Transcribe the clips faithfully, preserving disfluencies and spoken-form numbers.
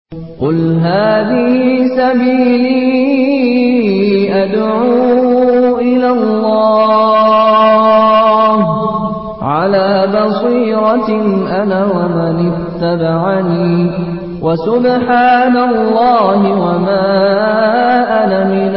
قل هذه سبيلي أدعو إلى الله على بصيرة أنا ومن اتبعني وسبحان الله وما أنا من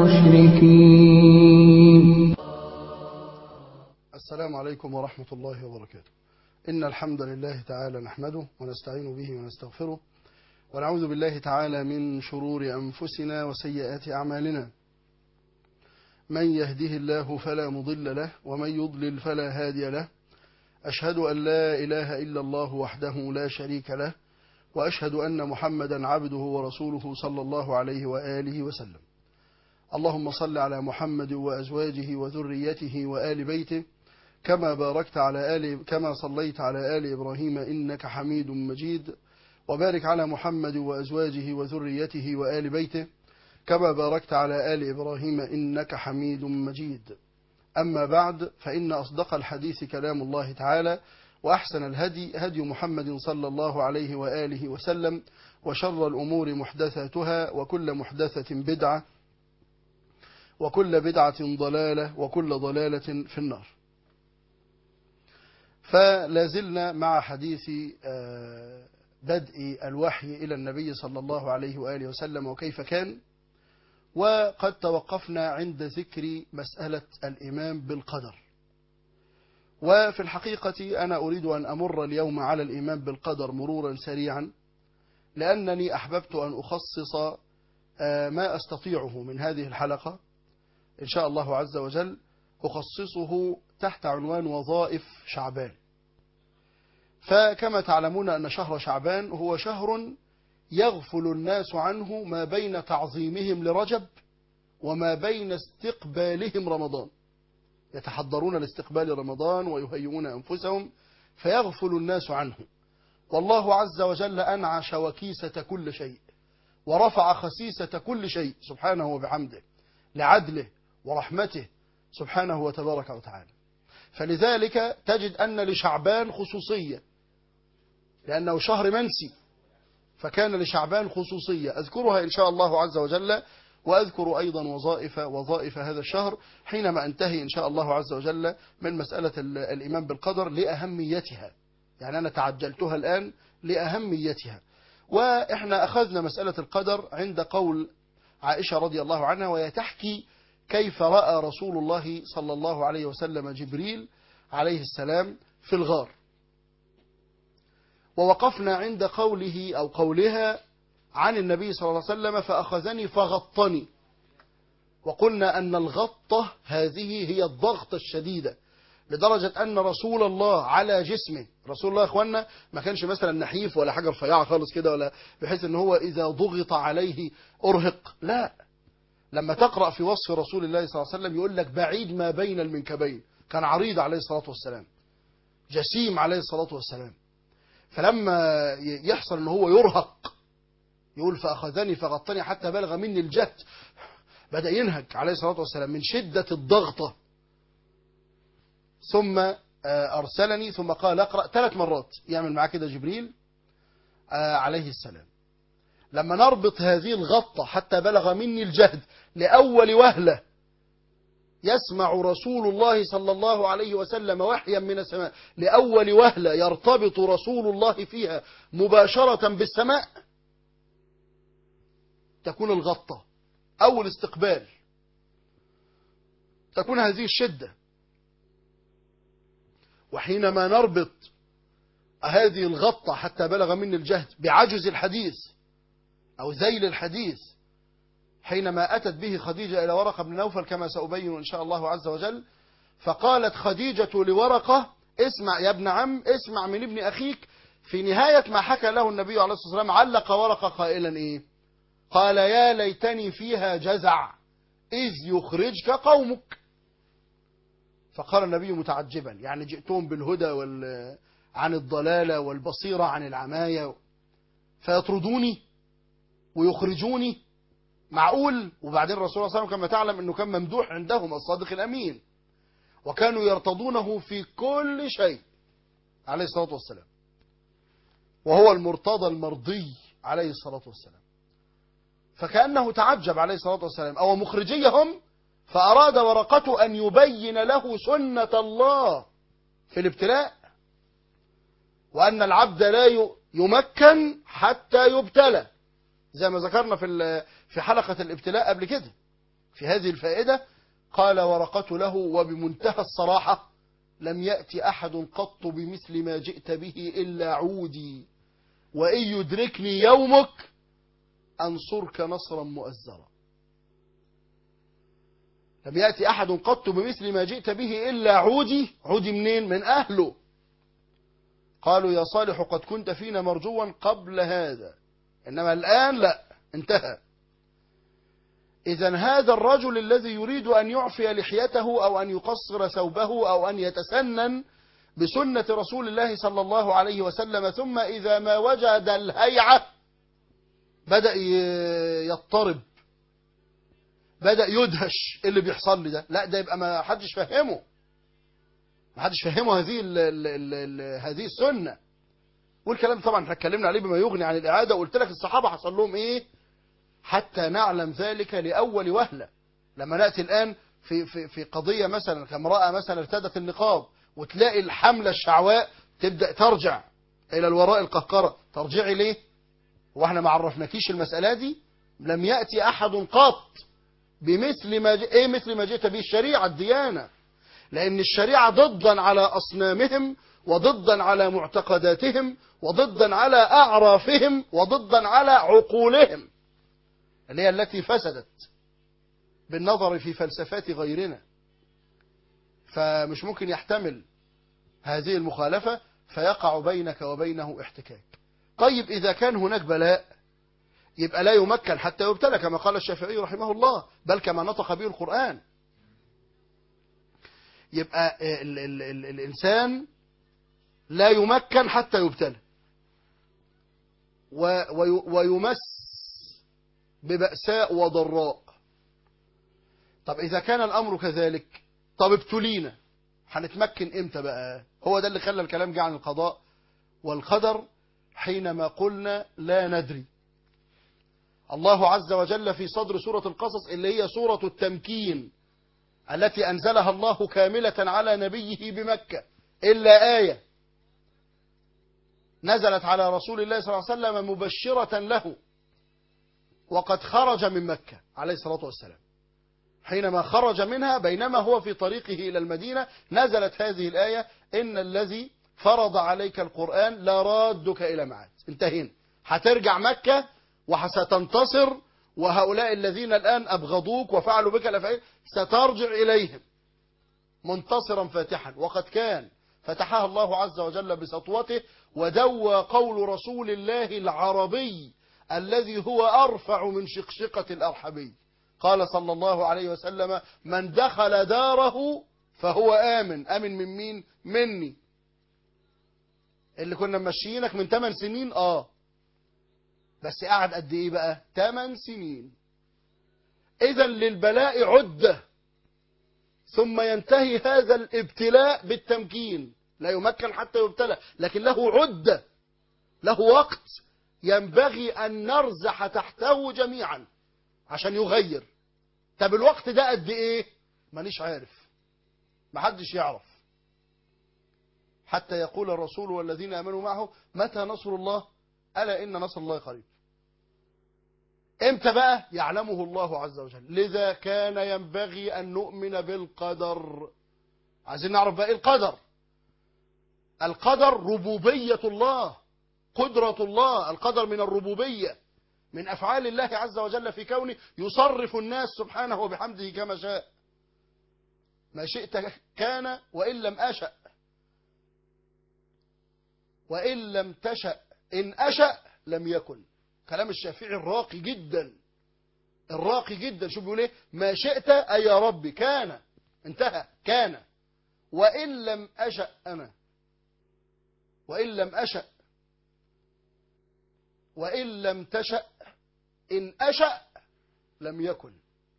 المشركين. السلام عليكم ورحمة الله وبركاته. إن الحمد لله تعالى نحمده ونستعين به ونستغفره ونعوذ بالله تعالى من شرور أنفسنا وسيئات أعمالنا. من يهده الله فلا مضل له ومن يضلل فلا هادي له. أشهد أن لا إله إلا الله وحده لا شريك له وأشهد أن محمدا عبده ورسوله صلى الله عليه وآله وسلم. اللهم صل على محمد وأزواجه وذريته وآل بيته كما باركت على آل كما صليت على آل إبراهيم إنك حميد مجيد، وبارك على محمد وأزواجه وذريته وآل بيته كما باركت على آل إبراهيم إنك حميد مجيد. أما بعد، فإن أصدق الحديث كلام الله تعالى، وأحسن الهدي هدي محمد صلى الله عليه وآله وسلم، وشر الأمور محدثاتها، وكل محدثة بدعة، وكل بدعة ضلالة، وكل ضلالة في النار. فلازلنا مع حديث بدء الوحي إلى النبي صلى الله عليه وآله وسلم وكيف كان، وقد توقفنا عند ذكر مسألة الإيمان بالقدر. وفي الحقيقة أنا أريد أن أمر اليوم على الإيمان بالقدر مرورا سريعا، لأنني أحببت أن أخصص ما أستطيعه من هذه الحلقة إن شاء الله عز وجل أخصصه تحت عنوان وظائف شعبان. فكما تعلمون أن شهر شعبان هو شهر يغفل الناس عنه ما بين تعظيمهم لرجب وما بين استقبالهم رمضان. يتحضرون لاستقبال رمضان ويهيئون أنفسهم فيغفل الناس عنه، والله عز وجل أنعش وكيسة كل شيء ورفع خسيسة كل شيء سبحانه وبحمده لعدله ورحمته سبحانه وتبارك وتعالى. فلذلك تجد أن لشعبان خصوصية لأنه شهر منسي، فكان لشعبان خصوصية أذكرها إن شاء الله عز وجل، وأذكر أيضا وظائف وظائف هذا الشهر حينما أنتهي إن شاء الله عز وجل من مسألة الإيمان بالقدر لأهميتها. يعني أنا تعجلتها الآن لأهميتها. وإحنا أخذنا مسألة القدر عند قول عائشة رضي الله عنها، وهي تحكي كيف رأى رسول الله صلى الله عليه وسلم جبريل عليه السلام في الغار. ووقفنا عند قوله أو قولها عن النبي صلى الله عليه وسلم فأخذني فغطني، وقلنا أن الغطة هذه هي الضغط الشديدة، لدرجة أن رسول الله على جسمه، رسول الله يا أخوانا ما كانش مثلا نحيف ولا حاجة رفيعة خالص كده، ولا بحيث أنه هو إذا ضغط عليه أرهق، لا. لما تقرأ في وصف رسول الله صلى الله عليه وسلم يقول لك بعيد ما بين المنكبين، كان عريض عليه الصلاة والسلام، جسيم عليه الصلاة والسلام. فلما يحصل أنه هو يرهق يقول فأخذني فغطني حتى بلغ مني الجهد، بدأ ينهك عليه الصلاة والسلام من شدة الضغطة. ثم أرسلني ثم قال اقرأ ثلاث مرات، يعمل معاه كده جبريل عليه السلام. لما نربط هذه الغطة حتى بلغ مني الجهد لأول وهلة يسمع رسول الله صلى الله عليه وسلم وحيا من السماء، لأول وهلة يرتبط رسول الله فيها مباشرة بالسماء، تكون الغطة أول استقبال، تكون هذه الشدة. وحينما نربط هذه الغطة حتى بلغ مني الجهد بعجز الحديث أو ذيل الحديث، حينما أتت به خديجة إلى ورقة بن نوفل كما سأبين إن شاء الله عز وجل، فقالت خديجة لورقة اسمع يا ابن عم، اسمع من ابن أخيك. في نهاية ما حكى له النبي عليه الصلاة والسلام علق ورقة قائلا إيه؟ قال يا ليتني فيها جزع إذ يخرجك قومك. فقال النبي متعجبا، يعني جئتهم بالهدى وال... عن الضلالة والبصيرة عن العماية فيطردوني ويخرجوني، معقول؟ وبعدين الرسول صلى الله عليه وسلم كما تعلم أنه كان ممدوح عندهم الصادق الأمين، وكانوا يرتضونه في كل شيء عليه الصلاة والسلام، وهو المرتضى المرضي عليه الصلاة والسلام. فكأنه تعجب عليه الصلاة والسلام أو مخرجيهم، فأراد ورقة أن يبين له سنة الله في الابتلاء، وأن العبد لا يمكن حتى يبتلى، زي ما ذكرنا في في حلقة الابتلاء قبل كده. في هذه الفائدة قال ورقة له وبمنتهى الصراحة: لم يأتي أحد قط بمثل ما جئت به إلا عودي، وإن يدركني يومك أنصرك نصرا مؤزرا. لم يأتي أحد قط بمثل ما جئت به إلا عودي. عودي منين؟ من أهله. قالوا يا صالح قد كنت فينا مرجوا قبل هذا، إنما الآن لا، انتهى. إذن هذا الرجل الذي يريد أن يعفي لحيته أو أن يقصر ثوبه أو أن يتسنن بسنة رسول الله صلى الله عليه وسلم، ثم إذا ما وجد الهيعة بدأ يضطرب، بدأ يدهش. اللي بيحصل لي ده لا، ده يبقى ما حدش فهمه، ما حدش فهمه هذه ال ال ال ال هذه السنة. والكلام طبعا احنا اتكلمنا عليه بما يغني عن الإعادة، وقلت لك الصحابة حصل لهم إيه حتى نعلم ذلك لأول وهلة. لما نأتي الآن في في في قضية مثلا كامرأة مثلا ارتدت النقاب، وتلاقي الحملة الشعواء تبدأ ترجع إلى الوراء القهقرة. ترجعي ليه؟ واحنا ما عرفناكيش المسألة دي؟ لم يأتي أحد قط بمثل ما ج... ايه مثل ما جئت به الشريعة الديانة، لأن الشريعة ضدا على أصنامهم، وضدا على معتقداتهم، وضدا على أعرافهم، وضدا على عقولهم اللي هي التي فسدت بالنظر في فلسفات غيرنا. فمش ممكن يحتمل هذه المخالفة، فيقع بينك وبينه احتكاك. طيب إذا كان هناك بلاء يبقى لا يمكن حتى يبتلى، كما قال الشافعي رحمه الله، بل كما نطق به القرآن. يبقى ال ال ال الإنسان لا يمكن حتى يبتلى ويمس ببأساء وضراء. طب إذا كان الأمر كذلك، طب ابتلينا هنتمكن إمتى بقى؟ هو ده اللي خلى الكلام جه عن القضاء والقدر حينما قلنا لا ندري. الله عز وجل في صدر سورة القصص اللي هي سورة التمكين التي أنزلها الله كاملة على نبيه بمكة، إلا آية نزلت على رسول الله صلى الله عليه وسلم مبشرة له وقد خرج من مكة عليه الصلاة والسلام. حينما خرج منها بينما هو في طريقه إلى المدينة نزلت هذه الآية: إن الذي فرض عليك القرآن لا رادك إلى معاد. انتهينا، هترجع مكة وستنتصر، وهؤلاء الذين الآن أبغضوك وفعلوا بك الأفعال سترجع إليهم منتصرا فاتحا. وقد كان فتحها الله عز وجل بسطوته، ودوى قول رسول الله العربي الذي هو أرفع من شقشقة الأرحبي. قال صلى الله عليه وسلم: من دخل داره فهو آمن. آمن من مين؟ مني. اللي كنا ممشيينك من ثمان سنين اه بس قعد قد ايه بقى؟ ثمان سنين. اذا للبلاء عدة، ثم ينتهي هذا الابتلاء بالتمكين. لا يمكن حتى يبتلى، لكن له عدة، له وقت ينبغي أن نرزح تحته جميعا عشان يغير. طب الوقت ده قد ايه؟ مانيش عارف، محدش يعرف، حتى يقول الرسول والذين آمنوا معه متى نصر الله؟ ألا إن نصر الله قريب. امتى بقى؟ يعلمه الله عز وجل. لذا كان ينبغي أن نؤمن بالقدر. عايزين نعرف بقى ايه القدر. القدر ربوبية الله، قدرة الله. القدر من الربوبية، من أفعال الله عز وجل في كونه، يصرف الناس سبحانه وبحمده كما شاء. ما شئت كان وإن لم أشأ، وإن لم تشأ إن أشأ لم يكن. كلام الشافعي الراقي جدا، الراقي جدا. شو بيقول ايه؟ ما شئت أي يا ربي كان، انتهى، كان. وإن لم أشأ أنا، وإن لم أشأ، وإن لم تشأ إن أشأ لم يكن.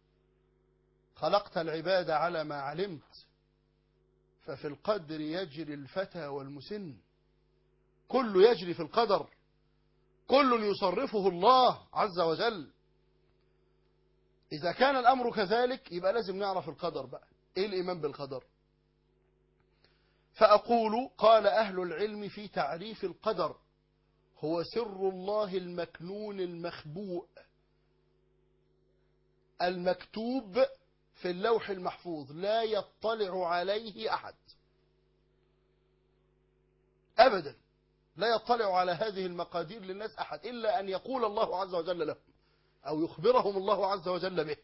خلقت العباد على ما علمت، ففي القدر يجري الفتى والمسن. كله يجري في القدر. كل يصرفه الله عز وجل. إذا كان الأمر كذلك يبقى لازم نعرف القدر بقى. إيه الإيمان بالقدر؟ فأقول قال أهل العلم في تعريف القدر: هو سر الله المكنون المخبوء المكتوب في اللوح المحفوظ لا يطلع عليه أحد أبدا. لا يطلع على هذه المقادير للناس أحد إلا أن يقول الله عز وجل لهم أو يخبرهم الله عز وجل به،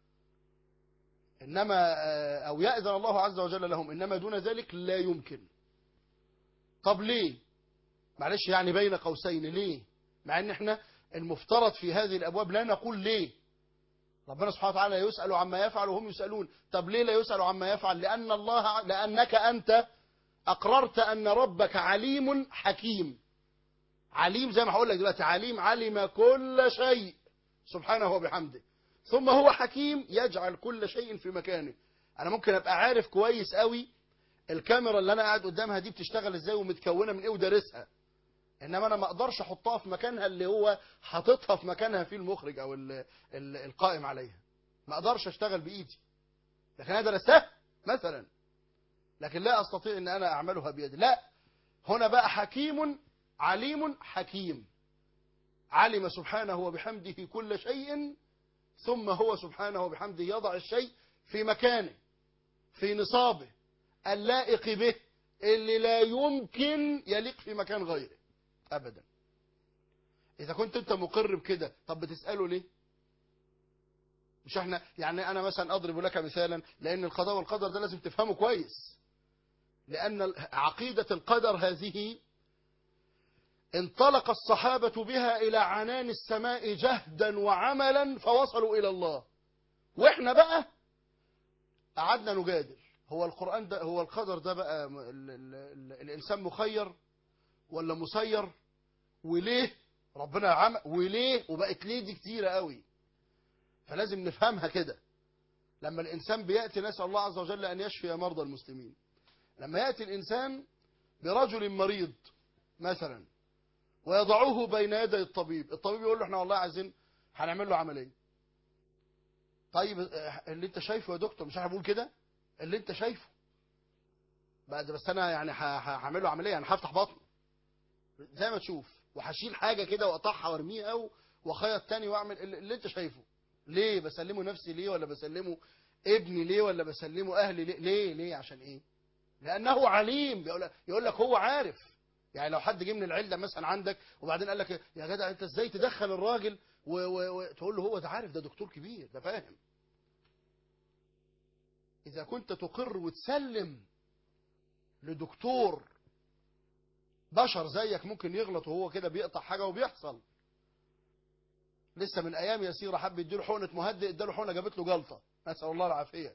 إنما أو يأذن الله عز وجل لهم، إنما دون ذلك لا يمكن. طب ليه؟ معلش يعني بين قوسين ليه؟ مع ان احنا المفترض في هذه الابواب لا نقول ليه. ربنا سبحانه وتعالى يسأل عما يفعل وهم يسألون. طب ليه لا يسأل عما يفعل؟ لأن الله لأنك أنت أقررت أن ربك عليم حكيم. عليم زي ما هقول لك دلوقتي، عليم علم كل شيء سبحانه وبحمده، ثم هو حكيم يجعل كل شيء في مكانه. أنا ممكن أبقى عارف كويس قوي الكاميرا اللي أنا قاعد قدامها دي بتشتغل إزاي ومتكونة من إيه ودارسها، إنما أنا ما أقدرش أحطها في مكانها اللي هو حاططها في مكانها فيه المخرج أو ال ال القائم عليها. ما أقدرش أشتغل بإيدي، لكن أنا درستها مثلا، لكن لا أستطيع أن أنا أعملها بيدي. لا، هنا بقى حكيم عليم حكيم، علم سبحانه وبحمده كل شيء، ثم هو سبحانه وبحمده يضع الشيء في مكانه في نصابه اللائق به، اللي لا يمكن يليق في مكان غيره أبدا. إذا كنت أنت مقر بكده، طب بتسأله ليه؟ مش احنا يعني أنا مثلا أضرب لك مثالا، لأن القضاء والقدر ده لازم تفهمه كويس، لأن عقيدة القدر هذه انطلق الصحابة بها إلى عنان السماء جهدا وعملا فوصلوا إلى الله، وإحنا بقى قعدنا نجادل. هو القرآن ده، هو القدر ده بقى ال ال ال الإنسان مخير ولا مسير؟ وليه ربنا عمل وليه؟ وبقت ليه دي كتيرة قوي، فلازم نفهمها كده. لما الإنسان بيأتي، نسأل الله عز وجل أن يشفي مرضى المسلمين، لما يأتي الإنسان برجل مريض مثلا ويضعوه بين يدي الطبيب، الطبيب يقول له احنا والله عايزين هنعمل له عملية. طيب اللي انت شايفه يا دكتور، مش هنقول كده اللي انت شايفه بقى ده، بس انا يعني هعمل له عملية، انا هفتح بطنه زي ما تشوف، وهشيل حاجة كده واقطعها وارميها او واخيط تاني واعمل اللي انت شايفه. ليه بسلمه نفسي؟ ليه ولا بسلمه ابني؟ ليه ولا بسلمه اهلي؟ ليه ليه, ليه؟ عشان ايه؟ لانه عليم. يقول لك هو عارف. يعني لو حد جه من العيله مثلا عندك وبعدين قال لك يا جدع انت ازاي تدخل الراجل وتقول له هو ده عارف، ده دكتور كبير، ده فاهم. اذا كنت تقر وتسلم لدكتور بشر زيك ممكن يغلط وهو كده بيقطع حاجه وبيحصل. لسه من ايام يسيره حب يديله حقنه مهدئ، اداله حقنه جابت له جلطه، نسال الله العافيه.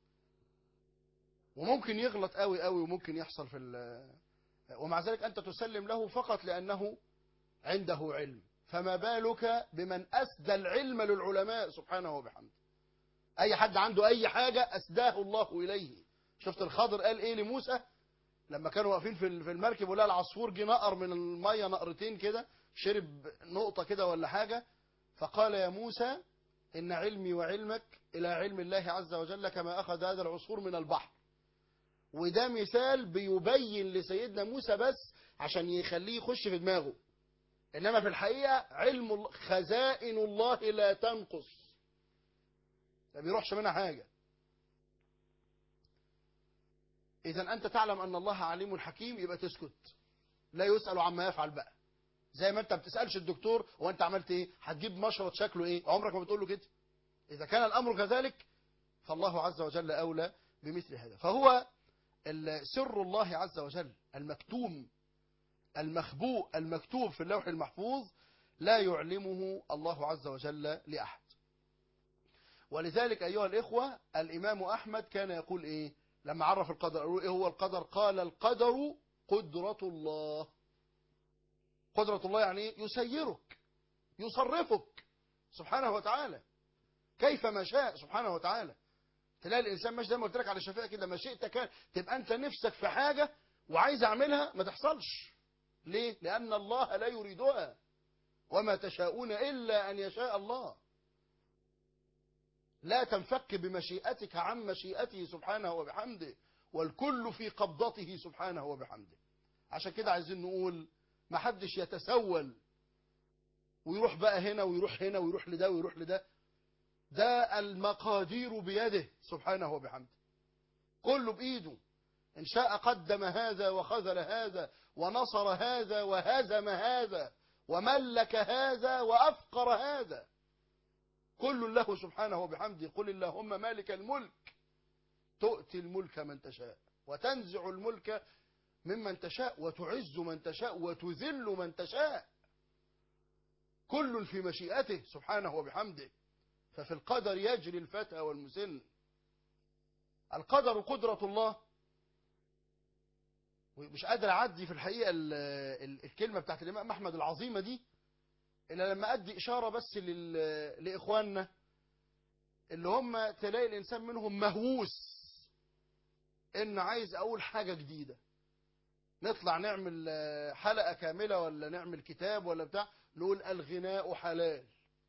وممكن يغلط قوي قوي وممكن يحصل في ال ومع ذلك أنت تسلم له فقط لأنه عنده علم. فما بالك بمن أسدى العلم للعلماء سبحانه وبحمده. أي حد عنده أي حاجة أسداه الله إليه. شفت الخضر قال إيه لموسى لما كانوا واقفين في المركب ولا العصفور جه نقر من المية نقرتين كده، شرب نقطة كده ولا حاجة، فقال يا موسى إن علمي وعلمك إلى علم الله عز وجل كما أخذ هذا العصفور من البحر. وده مثال بيبين لسيدنا موسى بس عشان يخليه يخش في دماغه، إنما في الحقيقة علم خزائن الله لا تنقص، ما بيروحش منها حاجة. إذا أنت تعلم أن الله عليم حكيم، يبقى تسكت، لا يسأل عما يفعل بقى. زي ما أنت بتسألش الدكتور هو أنت عملت إيه، هتجيب مشرط شكله إيه، عمرك ما بتقول له كده. إذا كان الأمر كذلك فالله عز وجل أولى بمثل هذا. فهو سر الله عز وجل المكتوم المخبوء المكتوب في اللوح المحفوظ لا يعلمه الله عز وجل لأحد. ولذلك أيها الإخوة الإمام أحمد كان يقول إيه لما عرف القدر؟ يقول إيه هو القدر؟ قال القدر قدرة الله. قدرة الله يعني يسيرك يصرفك سبحانه وتعالى كيف ما شاء سبحانه وتعالى. تلاقي الإنسان ماشي زي ما قلت لك على الشفاء كده، ما شئت كان، تبقى أنت نفسك في حاجة وعايز أعملها ما تحصلش. ليه؟ لأن الله لا يريدها. وما تشاءون إلا أن يشاء الله. لا تنفك بمشيئتك عن مشيئته سبحانه وبحمده، والكل في قبضته سبحانه وبحمده. عشان كده عايزين نقول ما حدش يتسول ويروح بقى هنا ويروح هنا ويروح لده ويروح لده. ده المقادير بيده سبحانه وبحمده، كله بإيده. إن شاء قدم هذا وخذل هذا ونصر هذا وهزم هذا وملك هذا وأفقر هذا، كل له سبحانه وبحمده. قل اللهم مالك الملك تؤتي الملك من تشاء وتنزع الملك ممن تشاء وتعز من تشاء وتذل من تشاء، كل في مشيئته سبحانه وبحمده. ففي القدر يجري الفتى والمسن. القدر قدرة الله. مش قادر أعدي في الحقيقة ال ال الكلمة بتاعت الإمام أحمد العظيمة دي إلا لما أدي إشارة بس لإخواننا اللي هم تلاقي الإنسان منهم مهووس إن عايز أقول حاجة جديدة، نطلع نعمل حلقة كاملة ولا نعمل كتاب ولا بتاع، نقول الغناء حلال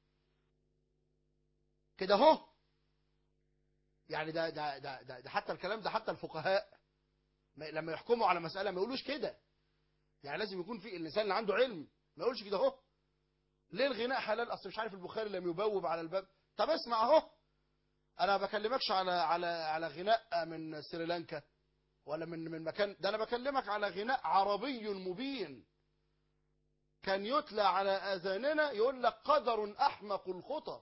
كده اهو. يعني ده ده ده ده, ده حتى الكلام ده حتى الفقهاء لما يحكموا على مسألة ما يقولوش كده. يعني لازم يكون في الإنسان اللي عنده علم ما يقولش كده اهو. ليه الغناء حلال؟ أصل مش عارف البخاري لم يبوب على الباب. طب اسمع اهو، أنا بكلمكش على على على غناء من سريلانكا ولا من من مكان، ده أنا بكلمك على غناء عربي مبين كان يتلى على آذاننا يقول لك قدر أحمق الخطى.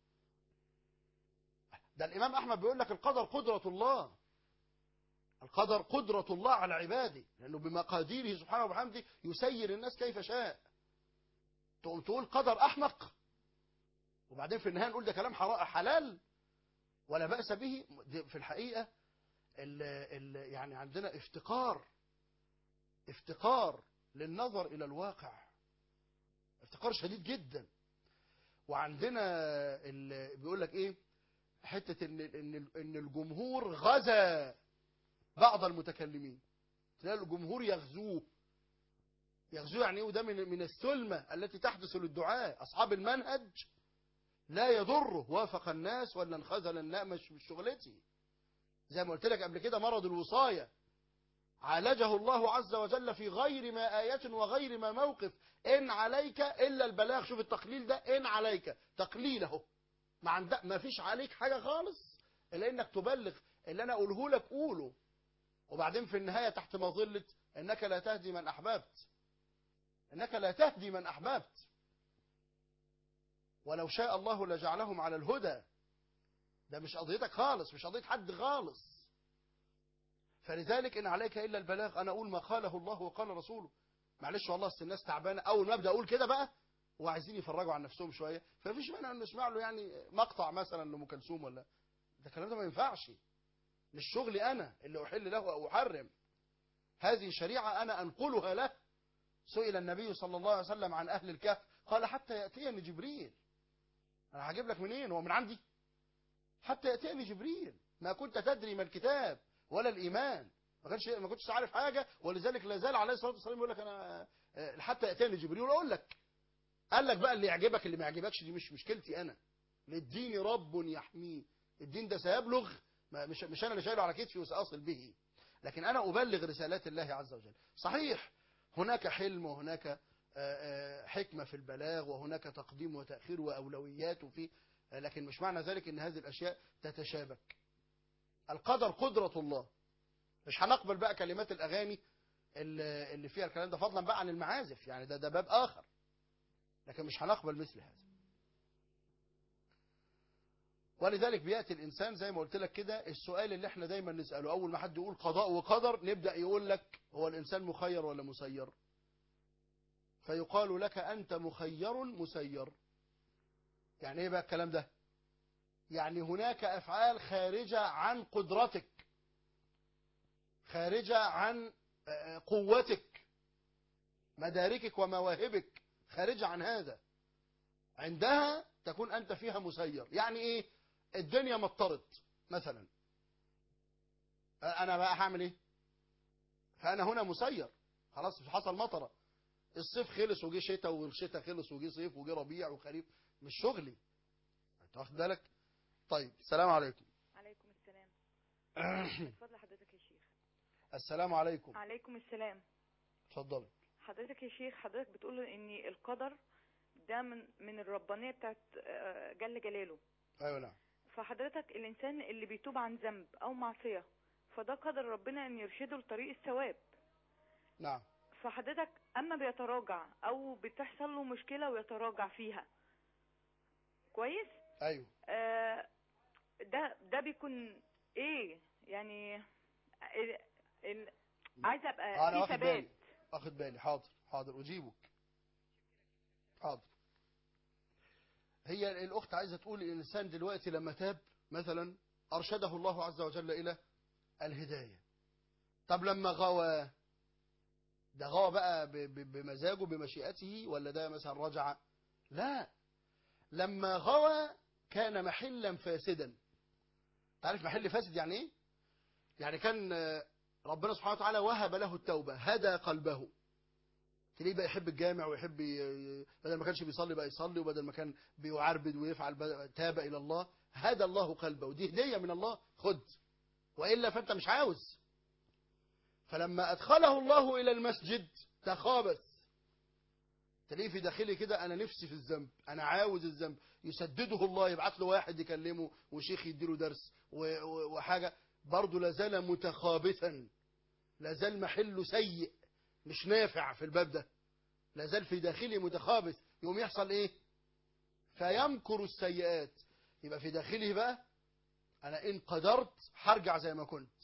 ده الإمام أحمد بيقول لك القدر قدرة الله. القدر قدرة الله على عباده، لأنه بمقاديره سبحانه وبحمده يسير الناس كيف شاء. تقوم تقول قدر أحمق وبعدين في النهاية نقول ده كلام حلال ولا بأس به. في الحقيقة ال ال يعني عندنا افتقار افتقار للنظر إلى الواقع، افتقار شديد جدا. وعندنا بيقول لك ايه حتة ان ان ان الجمهور غزا بعض المتكلمين، تلاقي الجمهور يغزوه يغزوه يعني ايه؟ وده من من السلمة التي تحدث للدعاء. اصحاب المنهج لا يضره وافق الناس ولا انخذل الناس، مش مش شغلتي. زي ما قلت لك قبل كده مرض الوصاية عالجه الله عز وجل في غير ما آية وغير ما موقف. إن عليك إلا البلاغ. شوف التقليل ده، إن عليك تقليله، ما عندك ما فيش عليك حاجة خالص إلا إنك تبلغ اللي أنا أقوله لك قوله. وبعدين في النهاية تحت مظلة إنك لا تهدي من أحببت، إنك لا تهدي من أحببت، ولو شاء الله لجعلهم على الهدى. ده مش قضيتك خالص، مش قضية حد خالص. فلذلك إن عليك إلا البلاغ. أنا أقول ما قاله الله وقال رسوله. معلش والله أصل الناس تعبانة، أول ما أبدأ أقول كده بقى وعايزين يفرجوا عن نفسهم شوية، فمفيش مانع إن نسمع له يعني مقطع مثلا لأم كلثوم ولا ده. الكلام ده ما ينفعش، مش شغلي أنا اللي أحل له أو أحرم. هذه شريعة أنا أنقلها له. سئل النبي صلى الله عليه وسلم عن أهل الكهف قال حتى يأتيني جبريل. أنا هجيب لك منين؟ هو من عندي؟ حتى يأتيني جبريل. ما كنت تدري ما الكتاب ولا الإيمان، ما كانش ما كنتش عارف حاجة. ولذلك لا زال عليه الصلاة والسلام يقول لك أنا حتى يأتيني جبريل وأقول لك. قال لك بقى اللي يعجبك اللي ما يعجبكش دي مش مشكلتي أنا. للدين رب يحميه. الدين ده سيبلغ، مش مش أنا اللي شايله على كتفي وسأصل به، لكن أنا أبلغ رسالات الله عز وجل. صحيح هناك حلم وهناك حكمة في البلاغ وهناك تقديم وتأخير وأولويات وفي، لكن مش معنى ذلك أن هذه الأشياء تتشابك. القدر قدرة الله. مش هنقبل بقى كلمات الأغاني اللي فيها الكلام ده، فضلا بقى عن المعازف، يعني ده ده باب آخر، لكن مش هنقبل مثل هذا. ولذلك بيأتي الإنسان زي ما قلت لك كده، السؤال اللي احنا دايما نسأله أول ما حد يقول قضاء وقدر، نبدأ يقول لك هو الإنسان مخير ولا مسير؟ فيقال لك أنت مخير مسير. يعني ايه بقى الكلام ده؟ يعني هناك أفعال خارجة عن قدرتك، خارجة عن قوتك، مداركك ومواهبك، خارجة عن هذا. عندها تكون أنت فيها مسير. يعني إيه؟ الدنيا مطرت مثلا، أنا بقى هعمل إيه؟ فأنا هنا مسير، خلاص حصل مطرة، الصيف خلص وجه شتاء، والشتاء خلص وجه صيف وجه ربيع وخريف، مش شغلي. انت واخد بالك؟ طيب السلام عليكم. عليكم السلام. اتفضل حضرتك يا شيخ. السلام عليكم. عليكم السلام. اتفضلي حضرتك يا شيخ، حضرتك بتقول ان القدر ده من من الربانيه بتاعت جل جلاله. ايوه نعم. فحضرتك الانسان اللي بيتوب عن ذنب او معصيه، فده قدر ربنا ان يرشده لطريق الثواب. نعم. فحضرتك اما بيتراجع او بتحصل له مشكله ويتراجع فيها، كويس؟ ايوه. آه ده ده بيكون ايه يعني؟ ال... ال... عايزه ابقى انا في واخد ثبات. بالي واخد بالي حاضر حاضر اجيبك. حاضر. هي الاخت عايزه تقول الانسان دلوقتي لما تاب مثلا ارشده الله عز وجل الى الهدايه. طب لما غوى، ده غوى بقى ب- ب- بمزاجه بمشيئته، ولا ده مثلا رجع؟ لا، لما غوى كان محلا فاسدا. تعرف محل فاسد يعني ايه؟ يعني كان ربنا سبحانه وتعالى وهب له التوبة، هدى قلبه، تلاقيه بقى يحب الجامع ويحب ي- بدل ما كانش بيصلي بقى يصلي، وبدل ما كان بيعربد ويفعل بقى تاب إلى الله، هدى الله قلبه، ودي هدية من الله، خد، وإلا فأنت مش عاوز. فلما أدخله الله إلى المسجد تخابث، تلاقيه في داخلي كده أنا نفسي في الذنب، أنا عاوز الذنب، يسدده الله، يبعت له واحد يكلمه وشيخ يديله درس و- و- وحاجة، برضه لازال متخابثا، لازال محله سيء، مش نافع في الباب ده، لازال في داخلي متخابث. يقوم يحصل ايه؟ فيمكر السيئات. يبقى في داخله بقى انا ان قدرت هرجع زي ما كنت.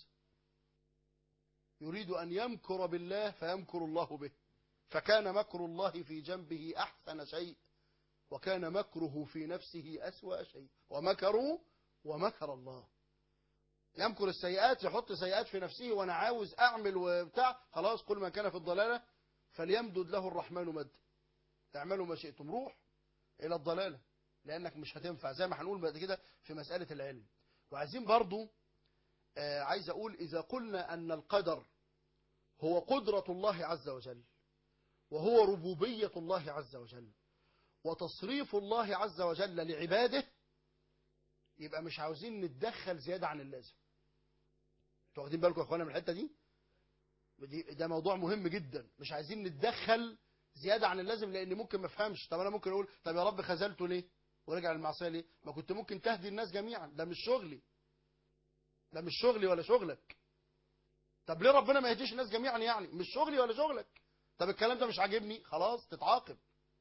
يريد ان يمكر بالله فيمكر الله به، فكان مكر الله في جنبه احسن شيء، وكان مكره في نفسه اسوأ شيء، ومكروا ومكر الله. يمكر السيئات، يحط سيئات في نفسه، وانا عاوز اعمل وبتاع، خلاص كل من كان في الضلاله فليمدد له الرحمن مد، اعملوا ما شئتم، روح الى الضلاله، لانك مش هتنفع، زي ما هنقول بعد كده في مساله العلم. وعايزين برضو آه عايز اقول اذا قلنا ان القدر هو قدره الله عز وجل، وهو ربوبيه الله عز وجل، وتصريف الله عز وجل لعباده، يبقى مش عاوزين نتدخل زياده عن اللازم. انتوا واخدين بالكم يا اخوانا من الحته دي؟ ده موضوع مهم جدا، مش عايزين نتدخل زيادة عن اللازم، لان ممكن ما افهمش. طب انا ممكن اقول طب يا رب خذلته ليه ورجع للمعصيه ليه؟ ما كنت ممكن تهدي الناس جميعا، ده مش شغلي، ده مش شغلي ولا شغلك. طب ليه ربنا ما يهديش الناس جميعا؟ يعني مش شغلي ولا شغلك. طب الكلام ده مش عاجبني، خلاص تتعاقب.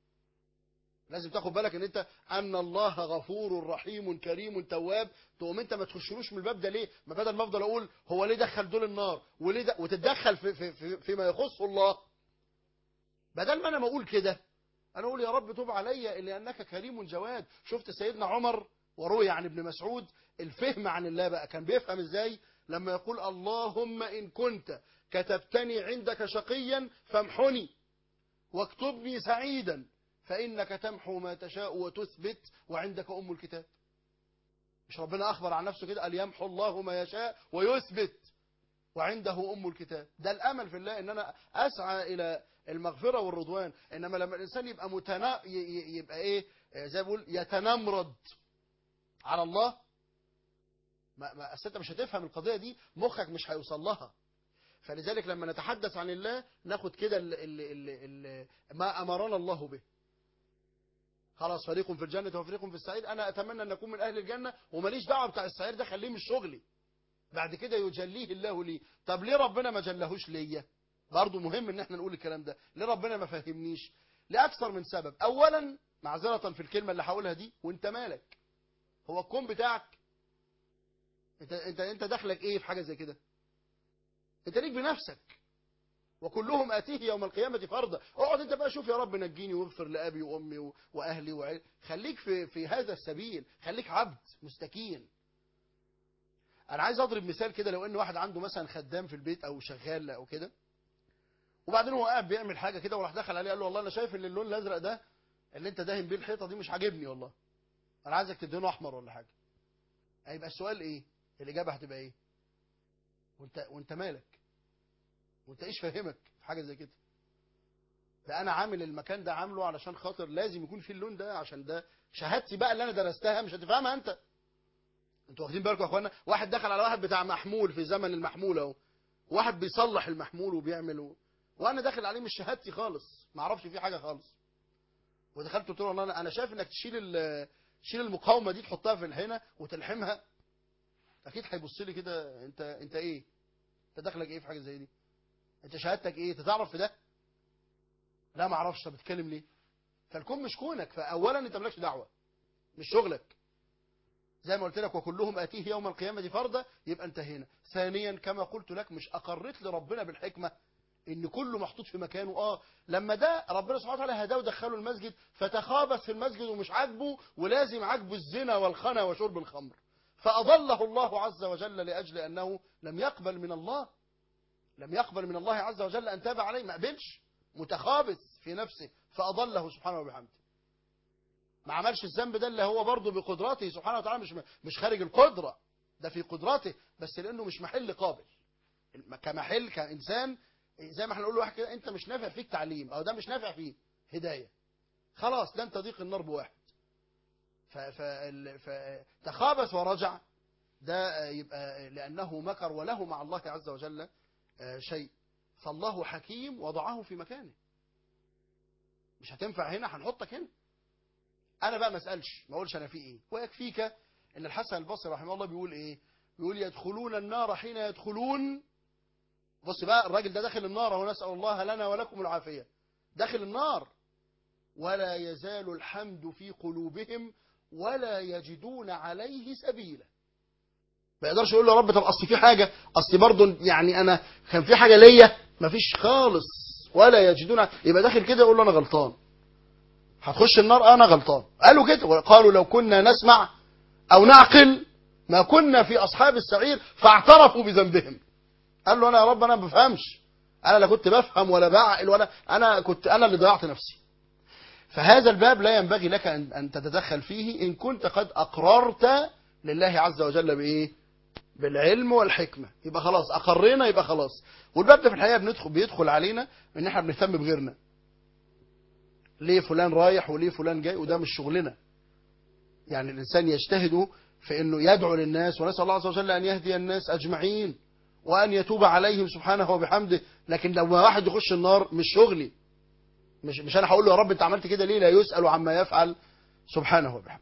لازم تاخد بالك ان انت ان الله غفور رحيم كريم تواب، تقوم انت ما تخشلوش من الباب ده ليه؟ ما بدل ما افضل اقول هو ليه دخل دول النار وليه ده، وتتدخل في في في فيما يخص الله، بدل ما انا ما اقول كده انا اقول يا رب توب علي لانك كريم جواد. شفت سيدنا عمر وروي عن ابن مسعود الفهم عن الله بقى كان بيفهم ازاي؟ لما يقول اللهم ان كنت كتبتني عندك شقيا فامحني واكتبني سعيدا فانك تمحو ما تشاء وتثبت وعندك ام الكتاب. مش ربنا اخبر عن نفسه كده؟ قال يمحو الله ما يشاء ويثبت وعنده أم الكتاب. ده الأمل في الله، إن أنا أسعى إلى المغفرة والرضوان. إنما لما الإنسان يبقى متنا... يبقى إيه زي ما بقول يتنمرد على الله، ما ما أصل أنت مش هتفهم القضية دي، مخك مش هيوصل لها. فلذلك لما نتحدث عن الله ناخد كده ال... ال... ال... ال... ما أمرنا الله به. خلاص فريق في الجنة وفريق في السعير، أنا أتمنى أن أكون من أهل الجنة وماليش دعوة بتاع السعير ده، خليه مش شغلي، بعد كده يجليه الله لي. طب ليه ربنا ما جلهوش ليا؟ برضه مهم ان احنا نقول الكلام ده. ليه ربنا ما فهمنيش؟ لاكثر من سبب. اولا معذرة في الكلمة اللي هقولها دي، وانت مالك؟ هو الكون بتاعك؟ انت انت انت دخلك ايه في حاجة زي كده؟ انت ليك بنفسك، وكلهم اتيه يوم القيامة فردا. اقعد انت بقى شوف يا رب نجيني واغفر لابي وامي واهلي وعيلي، خليك في في هذا السبيل، خليك عبد مستكين. انا عايز اضرب مثال كده، لو ان واحد عنده مثلا خدام في البيت او شغال او كده، وبعدين هو قاعد بيعمل حاجه كده وراح دخل عليه قال له والله انا شايف ان اللون الازرق ده اللي انت داهن بيه الحيطه دي مش عاجبني، والله انا عايزك تدهنه احمر ولا حاجه. هيبقى السؤال ايه؟ الاجابه هتبقى ايه؟ وانت وانت مالك؟ وانت ايش فاهمك في حاجه زي كده؟ ده انا عامل المكان ده عامله علشان خاطر لازم يكون فيه اللون ده، عشان ده شهادتي بقى اللي انا درستها مش هتفهمها انت. انتوا واخدين بالكم يا اخوانا؟ واحد دخل على واحد بتاع محمول في زمن المحمول اهو، واحد بيصلح المحمول وبيعمل، وانا داخل عليه مش شهادتي خالص، ما اعرفش فيه حاجه خالص. ودخلت قلت له انا انا شايف انك تشيل تشيل المقاومه دي تحطها في الحينه وتلحمها. اكيد هيبص لي كده، انت انت ايه؟ انت داخلك ايه في حاجه زي دي؟ انت شهادتك ايه؟ تتعرف في ده؟ لا ما اعرفش. طب بتتكلم ليه؟ فالكون مش كونك. فاولا انت مالكش دعوه، مش شغلك. زي ما قلت لك وكلهم اتيه يوم القيامه فردا، يبقى انتهينا. ثانيا كما قلت لك، مش اقريت لربنا بالحكمه ان كله محطوط في مكانه. اه لما ده ربنا سبحانه وتعالى هداه ودخله المسجد، فتخابث في المسجد ومش عاجبه، ولازم عاجبه الزنا والخنا وشرب الخمر، فاضله الله عز وجل لاجل انه لم يقبل من الله، لم يقبل من الله عز وجل ان تاب عليه، ما قبلش، متخابث في نفسه، فاضله سبحانه وبحمده. ما عملش الذنب ده اللي هو برضه بقدراته سبحانه وتعالى، مش مش خارج القدره، ده في قدراته، بس لانه مش محل قابل. كمحل كانسان، زي ما احنا نقول لواحد كده انت مش نافع فيك تعليم، او ده مش نافع فيه هدايه، خلاص لن تضيق النار بواحد. فتخابث ورجع، ده يبقى لانه مكر وله مع الله عز وجل شيء. فالله حكيم وضعه في مكانه. مش هتنفع هنا، هنحطك هنا. انا بقى ما اسالش، ما اقولش انا في ايه. ويكفيك ان الحسن البصري رحمه الله بيقول ايه؟ بيقول يدخلون النار حين يدخلون. بص بقى، الراجل ده داخل النار، ونسأل الله لنا ولكم العافية، داخل النار، ولا يزال الحمد في قلوبهم ولا يجدون عليه سبيلا. ما يقدرش يقول له يا رب طب اصل في حاجة، اصل برضه يعني انا كان في حاجة ليا، ما فيش خالص، ولا يجدون. يبقى داخل كده يقول له انا غلطان، هتخش النار انا غلطان. قالوا كده، قالوا لو كنا نسمع او نعقل ما كنا في اصحاب السعير، فاعترفوا بذنبهم. قال له انا يا رب انا ما بفهمش، انا لا كنت بفهم ولا بعقل، ولا انا كنت انا اللي ضيعت نفسي. فهذا الباب لا ينبغي لك ان ان تتدخل فيه ان كنت قد اقررت لله عز وجل بايه؟ بالعلم والحكمه. يبقى خلاص اقرينا، يبقى خلاص. والباب ده في الحقيقه بندخل بيدخل علينا ان احنا بنهتم بغيرنا. ليه فلان رايح وليه فلان جاي، وده مش شغلنا. يعني الانسان يجتهد في انه يدعو للناس، ونسال الله عز وجل ان يهدي الناس اجمعين وأن يتوب عليهم سبحانه وبحمده. لكن لو واحد يخش النار مش شغلي، مش مش أنا هقول له يا رب أنت عملت كده ليه؟ لا يسأل عما يفعل سبحانه وبحمده.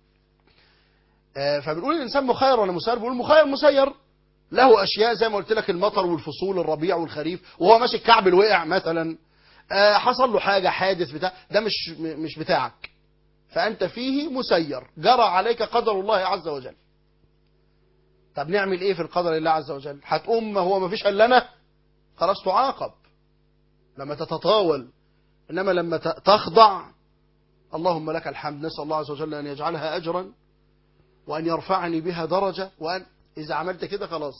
آه فبنقول الإنسان مخير ولا مسير؟ بنقول مخير مسير، له أشياء زي ما قلت لك، المطر والفصول، الربيع والخريف، وهو ماشي الكعب الوقع مثلا، آه حصل له حاجة، حادث بتاع، ده مش مش بتاعك، فأنت فيه مسير، جرى عليك قدر الله عز وجل. طب نعمل ايه في القدر الله عز وجل؟ هتقوم ما هو ما فيش الا انا، خلاص تعاقب لما تتطاول. انما لما تخضع، اللهم لك الحمد، نسال الله عز وجل ان يجعلها اجرا وان يرفعني بها درجه. وان اذا عملت كده خلاص.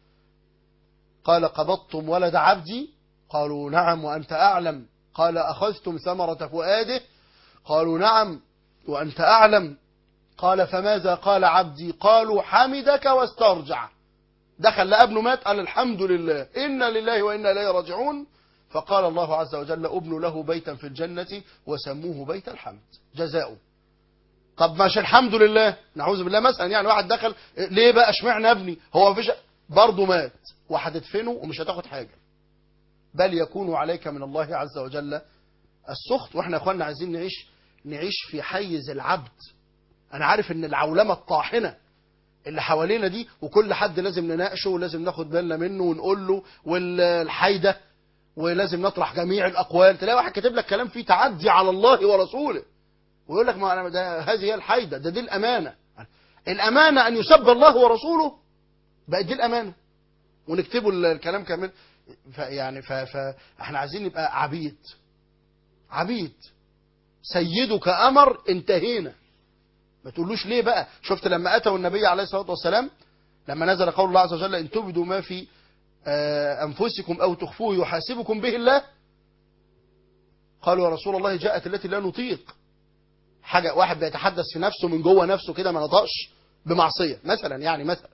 قال قبضتم ولد عبدي؟ قالوا نعم وانت اعلم. قال اخذتم ثمره فؤاده؟ قالوا نعم وانت اعلم. قال فماذا قال عبدي؟ قالوا حمدك واسترجع. دخل لقى ابنه مات، قال الحمد لله، إنا لله وإنا إليه راجعون. فقال الله عز وجل ابنوا له بيتا في الجنة وسموه بيت الحمد جزاؤه. طب ماشي الحمد لله، نعوذ بالله مثلا، يعني واحد دخل ليه بقى اشمعنى ابني؟ هو مفيش، برضه مات، وهتدفنه ومش هتاخد حاجة، بل يكون عليك من الله عز وجل السخط. واحنا يا اخوانا عايزين نعيش نعيش في حيز العبد. انا عارف ان العولمه الطاحنه اللي حوالينا دي، وكل حد لازم نناقشه ولازم ناخد بالنا منه ونقول له، والحيده، ولازم نطرح جميع الاقوال. تلاقي واحد كاتب لك كلام فيه تعدي على الله ورسوله، ويقول لك ما انا ده هذه هي الحيده، ده دي الامانه. الامانه ان يسب الله ورسوله، بقت دي الامانه، ونكتبوا الكلام كمان. يعني فاحنا عايزين نبقى عبيد، عبيد سيدك امر، انتهينا. ما تقولوش ليه بقى. شفت لما اتوا النبي عليه الصلاه والسلام، لما نزل قول الله عز وجل ان تبدوا ما في انفسكم او تخفوه يحاسبكم به الله، قالوا يا رسول الله جاءت التي لا نطيق. حاجه واحد بيتحدث في نفسه من جوه نفسه كده، ما نطقش بمعصيه مثلا، يعني مثلا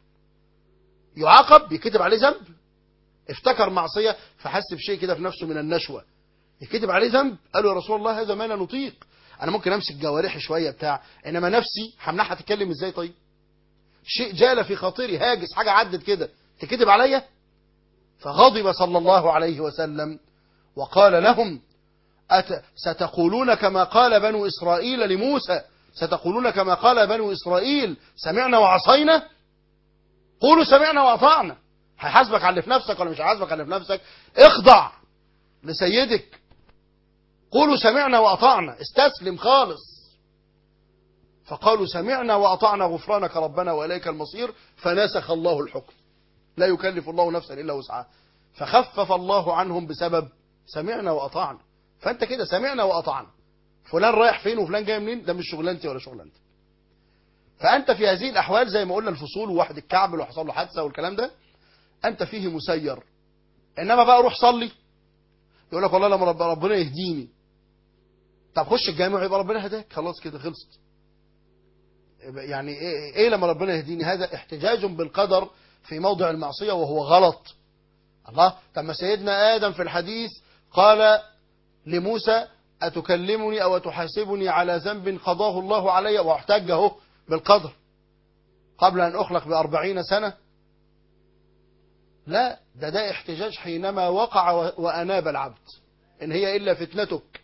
يعاقب، يكتب عليه ذنب، افتكر معصيه فحس بشيء كده في نفسه من النشوه، يكتب عليه ذنب. قالوا يا رسول الله هذا ما لا نطيق، انا ممكن امسك جوارحي شويه بتاع، انما نفسي همنعها تتكلم ازاي؟ طيب شيء جال في خاطري هاجس، حاجه عدت كده تكتب عليا. فغضب صلى الله عليه وسلم وقال لهم أت ستقولون كما قال بنو إسرائيل لموسى، ستقولون كما قال بنو إسرائيل سمعنا وعصينا. قولوا سمعنا وأطعنا. هيحاسبك على اللي في نفسك ولا مش هيحاسبك على اللي في نفسك؟ اخضع لسيدك، قولوا سمعنا وأطعنا، استسلم خالص. فقالوا سمعنا وأطعنا غفرانك ربنا وإليك المصير، فنسخ الله الحكم، لا يكلف الله نفسا إلا وسعها، فخفف الله عنهم بسبب سمعنا وأطعنا. فأنت كده سمعنا وأطعنا، فلان رايح فين وفلان جاي منين، ده مش شغلانتي ولا شغلانتك. فأنت في هذه الأحوال زي ما قلنا الفصول وواحد الكعب اللي حصل له حادثة والكلام ده، أنت فيه مسير. إنما بقى روح صلي، يقول لك والله لما ربنا يهديني. طب خش الجامع يبقى ربنا هداك، خلاص كده خلصت. يعني ايه, إيه لما ربنا يهديني؟ هذا احتجاج بالقدر في موضع المعصية وهو غلط. الله، طب ما سيدنا آدم في الحديث قال لموسى أتكلمني أو تحاسبني على ذنب قضاه الله علي، واحتجه بالقدر قبل أن أخلق بأربعين سنة. لا، ده ده احتجاج حينما وقع وأناب العبد، إن هي إلا فتنتك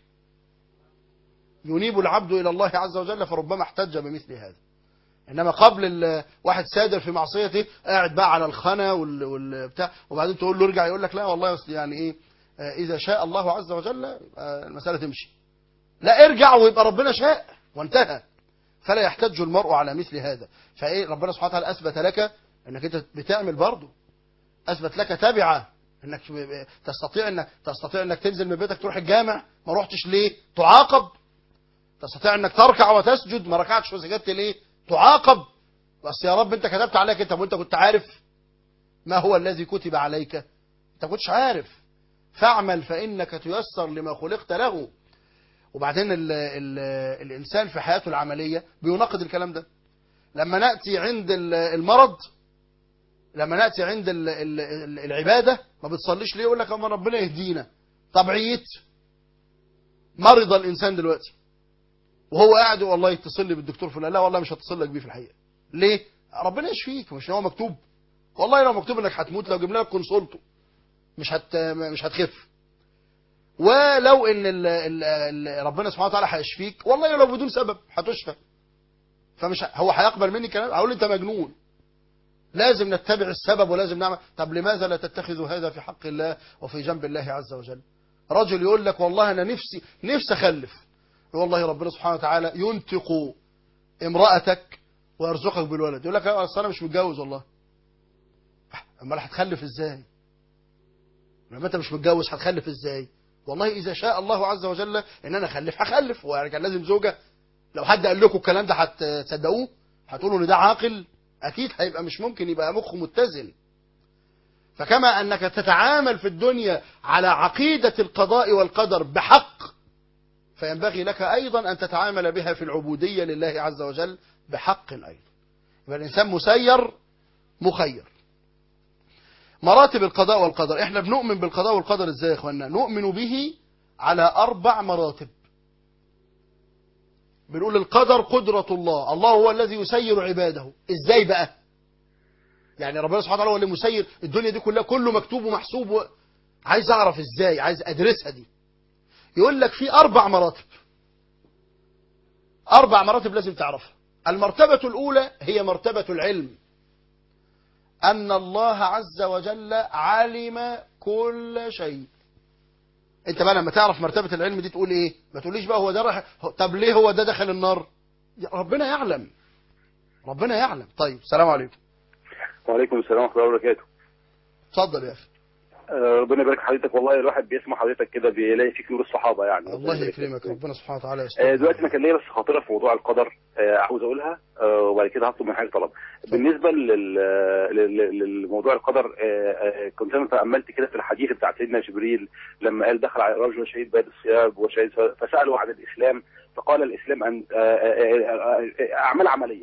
ينيب العبد إلى الله عز وجل، فربما احتج بمثل هذا. إنما قبل واحد سادر في معصيته قاعد بقى على الخنا والبتاع، وبعدين تقول له ارجع، يقول لك لا والله يعني إيه، إذا شاء الله عز وجل المسألة تمشي. لا، ارجع ويبقى ربنا شاء وانتهى. فلا يحتج المرء على مثل هذا. فإيه ربنا سبحانه وتعالى أثبت لك أنك أنت بتعمل برضه، أثبت لك تبعة أنك تستطيع أنك تستطيع أنك تنزل من بيتك تروح الجامع، ما روحتش ليه؟ تعاقب. تستطيع أنك تركع وتسجد، ما ركعتش وسجدت ليه؟ تعاقب. بس يا رب أنت كتبت عليك أنت، وأنت كنت عارف ما هو الذي كتب عليك؟ أنت كنتش عارف. فاعمل فإنك تيسر لما خلقت له. وبعدين ال ال الإنسان في حياته العملية بيناقض الكلام ده. لما نأتي عند المرض، لما نأتي عند ال ال العبادة ما بتصليش ليه؟ يقول لك أما ربنا يهدينا. طبعيت مرض الإنسان دلوقتي وهو قاعد والله يتصل لي بالدكتور فلان، لا والله مش هتصل لك بيه في الحقيقة. ليه؟ ربنا يشفيك، مش هو مكتوب؟ والله لو مكتوب انك هتموت، لو جبنا لك كونسولته مش هت مش هتخف. ولو ان ال ال ال ربنا سبحانه وتعالى هيشفيك، والله لو بدون سبب هتشفى. فمش هو هيقبل مني كلام؟ هقول انت مجنون. لازم نتبع السبب ولازم نعمل. طب لماذا لا تتخذوا هذا في حق الله وفي جنب الله عز وجل؟ رجل يقول لك والله انا نفسي نفسي اخلف، والله ربنا سبحانه وتعالى ينطق امرأتك ويرزقك بالولد. يقول لك اصل انا مش متجوز والله. امال هتخلف ازاي؟ لما انت مش متجوز هتخلف ازاي؟ والله اذا شاء الله عز وجل ان انا اخلف هخلف، ويعني كان لازم زوجه. لو حد قال لكم الكلام ده هتصدقوه؟ هتقولوا ان ده عاقل؟ اكيد هيبقى مش ممكن يبقى مخه متزن. فكما انك تتعامل في الدنيا على عقيدة القضاء والقدر بحق، فينبغي لك ايضا ان تتعامل بها في العبودية لله عز وجل بحق ايضا. يبقى الانسان مسير مخير. مراتب القضاء والقدر، احنا بنؤمن بالقضاء والقدر ازاي يا اخوانا؟ نؤمن به على اربع مراتب. بنقول القدر قدرة الله، الله هو الذي يسير عباده. ازاي بقى؟ يعني ربنا سبحانه وتعالى هو اللي مسير الدنيا دي كلها، كله مكتوب ومحسوب و... عايز اعرف ازاي، عايز ادرسها دي. يقول لك في اربع مراتب، اربع مراتب لازم تعرفها. المرتبة الاولى هي مرتبة العلم، ان الله عز وجل علم كل شيء. انت بقى لما تعرف مرتبة العلم دي تقول ايه؟ ما تقوليش بقى هو ده راح، طب ليه هو ده دخل النار؟ ربنا يعلم، ربنا يعلم. طيب السلام عليكم. وعليكم السلام ورحمة الله وبركاته. اتفضل يا اخي. أه ربنا يبارك حضرتك. والله الواحد بيسمع حضرتك كده بيلاقي فيك نور الصحابة يعني. الله يكرمك، ربنا سبحانه وتعالى يستر. أه دلوقتي انا كان ليا بس خاطرة في موضوع القدر، أه عاوز اقولها أه وبعد كده هطلب من حضرتك طلب. بالنسبة للموضوع القدر، أه أه كنت انا تأملت كده في الحديث بتاع سيدنا جبريل لما قال دخل على رجل شهيد بيد الصياب وشهيد، فسأله عن الاسلام فقال الاسلام ان اعمال عملية،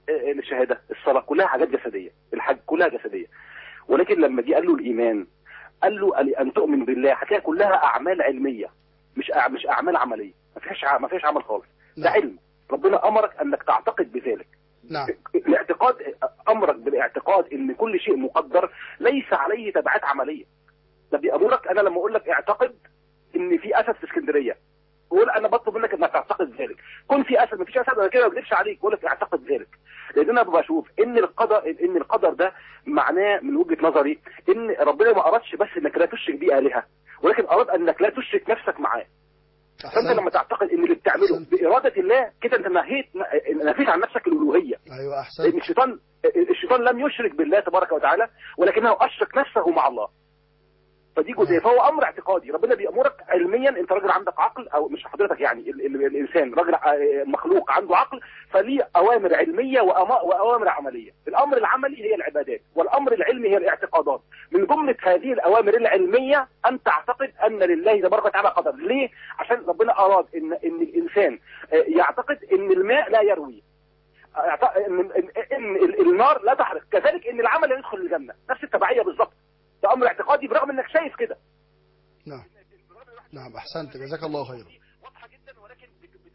الشهادة، الصلاة، كلها حاجات جسدية، الحج كلها جسدية. ولكن لما جه قال له الإيمان قال له ان تؤمن بالله هتلاقي كلها اعمال علميه، مش مش اعمال عمليه، ما فيهاش ما فيهاش عمل خالص. ده علم، ربنا امرك انك تعتقد بذلك. نعم. الاعتقاد امرك بالاعتقاد ان كل شيء مقدر ليس عليه تبعات عمليه. ده بيامرك، انا لما اقول لك اعتقد ان في اسد في اسكندريه، بقول انا بطلب منك انك تعتقد ذلك. كن في اسد، ما فيش اسد، انا كده ما بكذبش عليك، بقول لك اعتقد ذلك. لان انا بشوف ان القدر ان القدر ده معناه من وجهه نظري ان ربنا ما ارادش بس انك لا تشرك بيه الهه، ولكن اراد انك لا تشرك نفسك معاه. فانت لما تعتقد ان اللي بتعمله باراده الله كده انت نهيت نفيت عن نفسك الالوهيه. ايوه احسنت. لان الشيطان الشيطان لم يشرك بالله تبارك وتعالى، ولكنه اشرك نفسه مع الله. فدي جزئيه، فهو امر اعتقادي. ربنا بيامرك علميا، انت راجل عندك عقل، او مش حضرتك يعني ال ال الانسان راجل مخلوق عنده عقل، فليه اوامر علميه واوامر عمليه. الامر العملي هي العبادات، والامر العلمي هي الاعتقادات. من جمله هذه الاوامر العلميه ان تعتقد ان لله تبارك وتعالى قدر. ليه؟ عشان ربنا اراد ان ان الانسان يعتقد ان الماء لا يروي، ان ان النار لا تحرق، كذلك ان العمل لا يدخل الجنه، نفس التبعيه بالظبط. ده امر اعتقادي برغم انك شايف كده. نعم نعم احسنت، جزاك الله خيرا. واضحه جدا، ولكن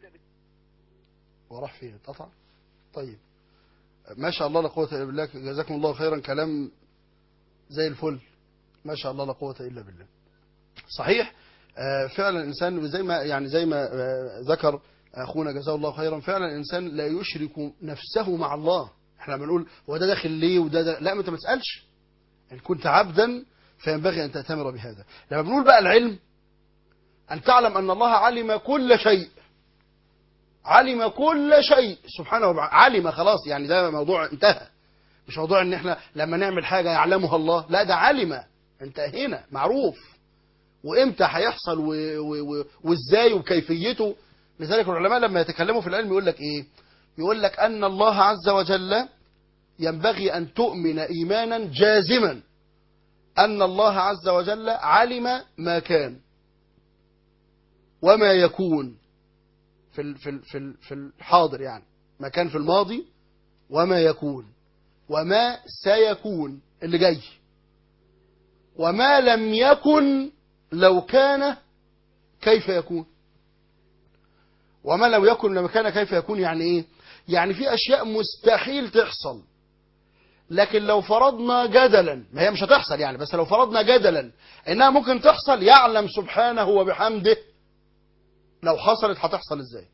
وراح فين اتقطع. طيب ما شاء الله لا قوه الا بالله، جزاكم الله خيرا، كلام زي الفل، ما شاء الله لا قوه الا بالله. صحيح آه فعلا الانسان زي ما يعني زي ما آه ذكر اخونا جزاه الله خيرا، فعلا الانسان لا يشرك نفسه مع الله. احنا بنقول هو ده داخل ليه وده ده، لا ما انت ما تسالش. إن كنت عبدا فينبغي أن تأتمر بهذا. لما بنقول بقى العلم، أن تعلم أن الله علم كل شيء، علم كل شيء سبحانه وتعالى، علم خلاص، يعني ده موضوع انتهى. مش موضوع ان احنا لما نعمل حاجة يعلمها الله، لا ده علم، انتهينا، معروف وامتى هيحصل وازاي وكيفيته. لذلك العلماء لما يتكلموا في العلم يقول لك ايه؟ يقول لك أن الله عز وجل ينبغي أن تؤمن إيمانا جازما أن الله عز وجل علم ما كان وما يكون في في في في الحاضر، يعني ما كان في الماضي وما يكون وما سيكون اللي جاي، وما لم يكن لو كان كيف يكون، وما لو يكن لو كان كيف يكون. يعني ايه؟ يعني في أشياء مستحيل تحصل، لكن لو فرضنا جدلا، ما هي مش هتحصل يعني، بس لو فرضنا جدلا انها ممكن تحصل، يعلم سبحانه وبحمده لو حصلت هتحصل ازاي.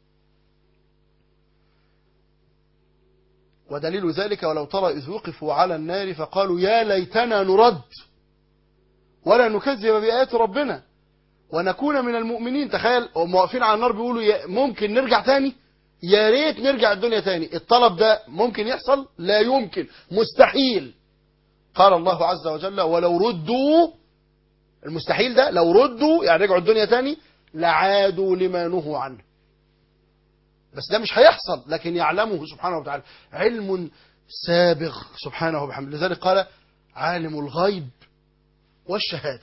ودليل ذلك ولو ترى إذ وقفوا على النار فقالوا يا ليتنا نرد ولا نكذب بآيات ربنا ونكون من المؤمنين. تخيل هم واقفين على النار بيقولوا ممكن نرجع تاني، يا ريت نرجع الدنيا تاني. الطلب ده ممكن يحصل؟ لا يمكن، مستحيل. قال الله عز وجل ولو ردوا، المستحيل ده لو ردوا يعني رجعوا الدنيا تاني لعادوا لما نهوا عنه. بس ده مش هيحصل، لكن يعلمه سبحانه وتعالى، علم سابغ سبحانه وبحمده. لذلك قال عالم الغيب والشهادة،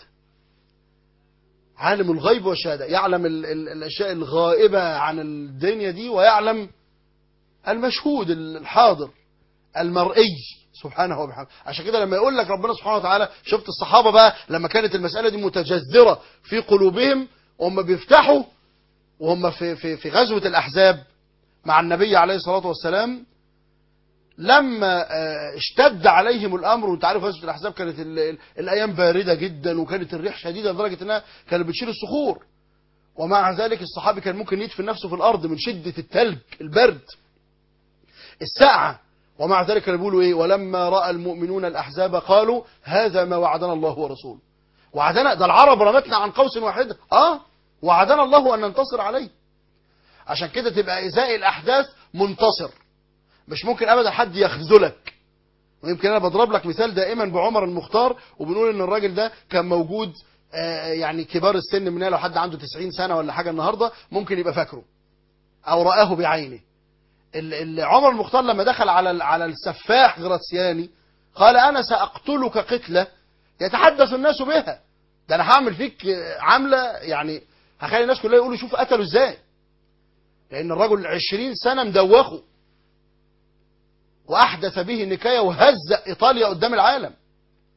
عالم الغيب والشهادة، يعلم ال ال الأشياء الغائبة عن الدنيا دي، ويعلم المشهود الحاضر المرئي سبحانه وبحمده. عشان كده لما يقول لك ربنا سبحانه وتعالى، شفت الصحابة بقى لما كانت المسألة دي متجذرة في قلوبهم وهم بيفتحوا وهم في, في, في غزوة الأحزاب مع النبي عليه الصلاة والسلام، لما اشتد عليهم الأمر، وانت عارف غزوة الأحزاب كانت ال ال الأيام باردة جدا، وكانت الريح شديدة لدرجة انها كانت بتشيل الصخور، ومع ذلك الصحابي كان ممكن يدفن نفسه في الأرض من شدة التلج، البرد، الساعة. ومع ذلك كانوا بيقولوا ايه؟ ولما رأى المؤمنون الأحزاب قالوا هذا ما وعدنا الله ورسوله. وعدنا ده العرب رمتنا عن قوس واحدة، اه وعدنا الله أن ننتصر عليه. عشان كده تبقى إزاء الأحداث منتصر، مش ممكن أبدا حد يخذلك. ويمكن أنا بضرب لك مثال دائما بعمر المختار، وبنقول إن الراجل ده كان موجود آه يعني كبار السن مننا، لو حد عنده تسعين سنة ولا حاجة النهاردة ممكن يبقى فاكره أو رآه بعينه. عمر المختار لما دخل على على السفاح غراتسياني قال أنا سأقتلك قتلة يتحدث الناس بها، ده أنا هعمل فيك عملة يعني هخلي الناس كلها يقولوا شوف قتلوا إزاي، لأن الرجل عشرين سنة مدوخه وأحدث به نكاية وهزأ إيطاليا قدام العالم.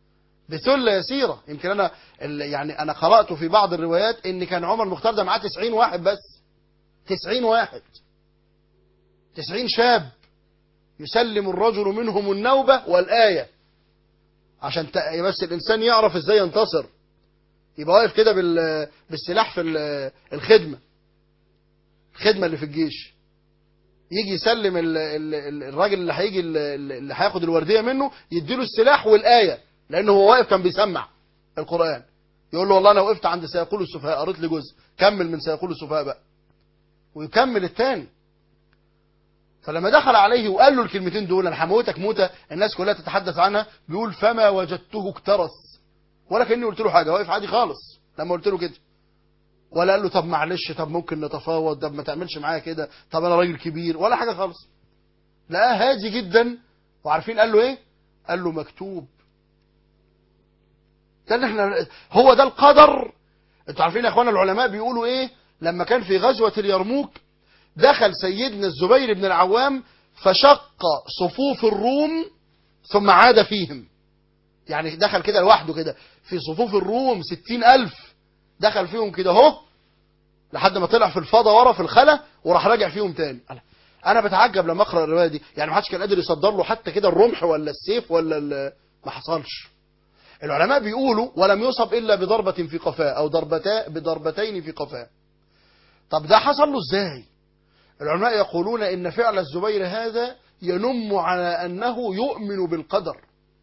بثلة يسيرة. يمكن أنا يعني أنا قرأت في بعض الروايات إن كان عمر المختار ده معاه تسعين واحد بس، تسعين واحد، تسعين شاب يسلم الرجل منهم النوبة والآية عشان بس الإنسان يعرف إزاي ينتصر. يبقى واقف كده بالسلاح في الخدمة الخدمة اللي في الجيش، يجي يسلم الراجل اللي هيجي اللي هياخد الوردية منه، يديله السلاح والآية، لأنه هو واقف كان بيسمع القرآن، يقول له والله أنا وقفت عند سيقول السفهاء، قريت لي جزء، كمل من سيقول السفهاء بقى، ويكمل الثاني. فلما دخل عليه وقال له الكلمتين دول انا هموتك موته الناس كلها تتحدث عنها، بيقول فما وجدته اكترث، ولا كاني قلت له حاجه، واقف عادي خالص لما قلت له كده، ولا قال له طب معلش، طب ممكن نتفاوض، طب ما تعملش معايا كده، طب انا راجل كبير، ولا حاجه خالص. لقاه هادي جدا. وعارفين قال له ايه؟ قال له مكتوب. ده احنا هو ده القدر. انتوا عارفين يا اخوانا العلماء بيقولوا ايه؟ لما كان في غزوه اليرموك دخل سيدنا الزبير بن العوام فشق صفوف الروم ثم عاد فيهم. يعني دخل كده لوحده كده في صفوف الروم ستين ألف، دخل فيهم كده اهو لحد ما طلع في الفضا ورا في الخلا، وراح راجع فيهم تاني. انا بتعجب لما اقرا الروايه دي، يعني ما حدش كان قادر يصدر له حتى كده الرمح ولا السيف ولا ما حصلش. العلماء بيقولوا ولم يصب الا بضربه في قفاه او ضربتا بضربتين في قفاه. طب ده حصل له ازاي؟ العلماء يقولون إن فعل الزبير هذا ينم على أنه يؤمن بالقدر،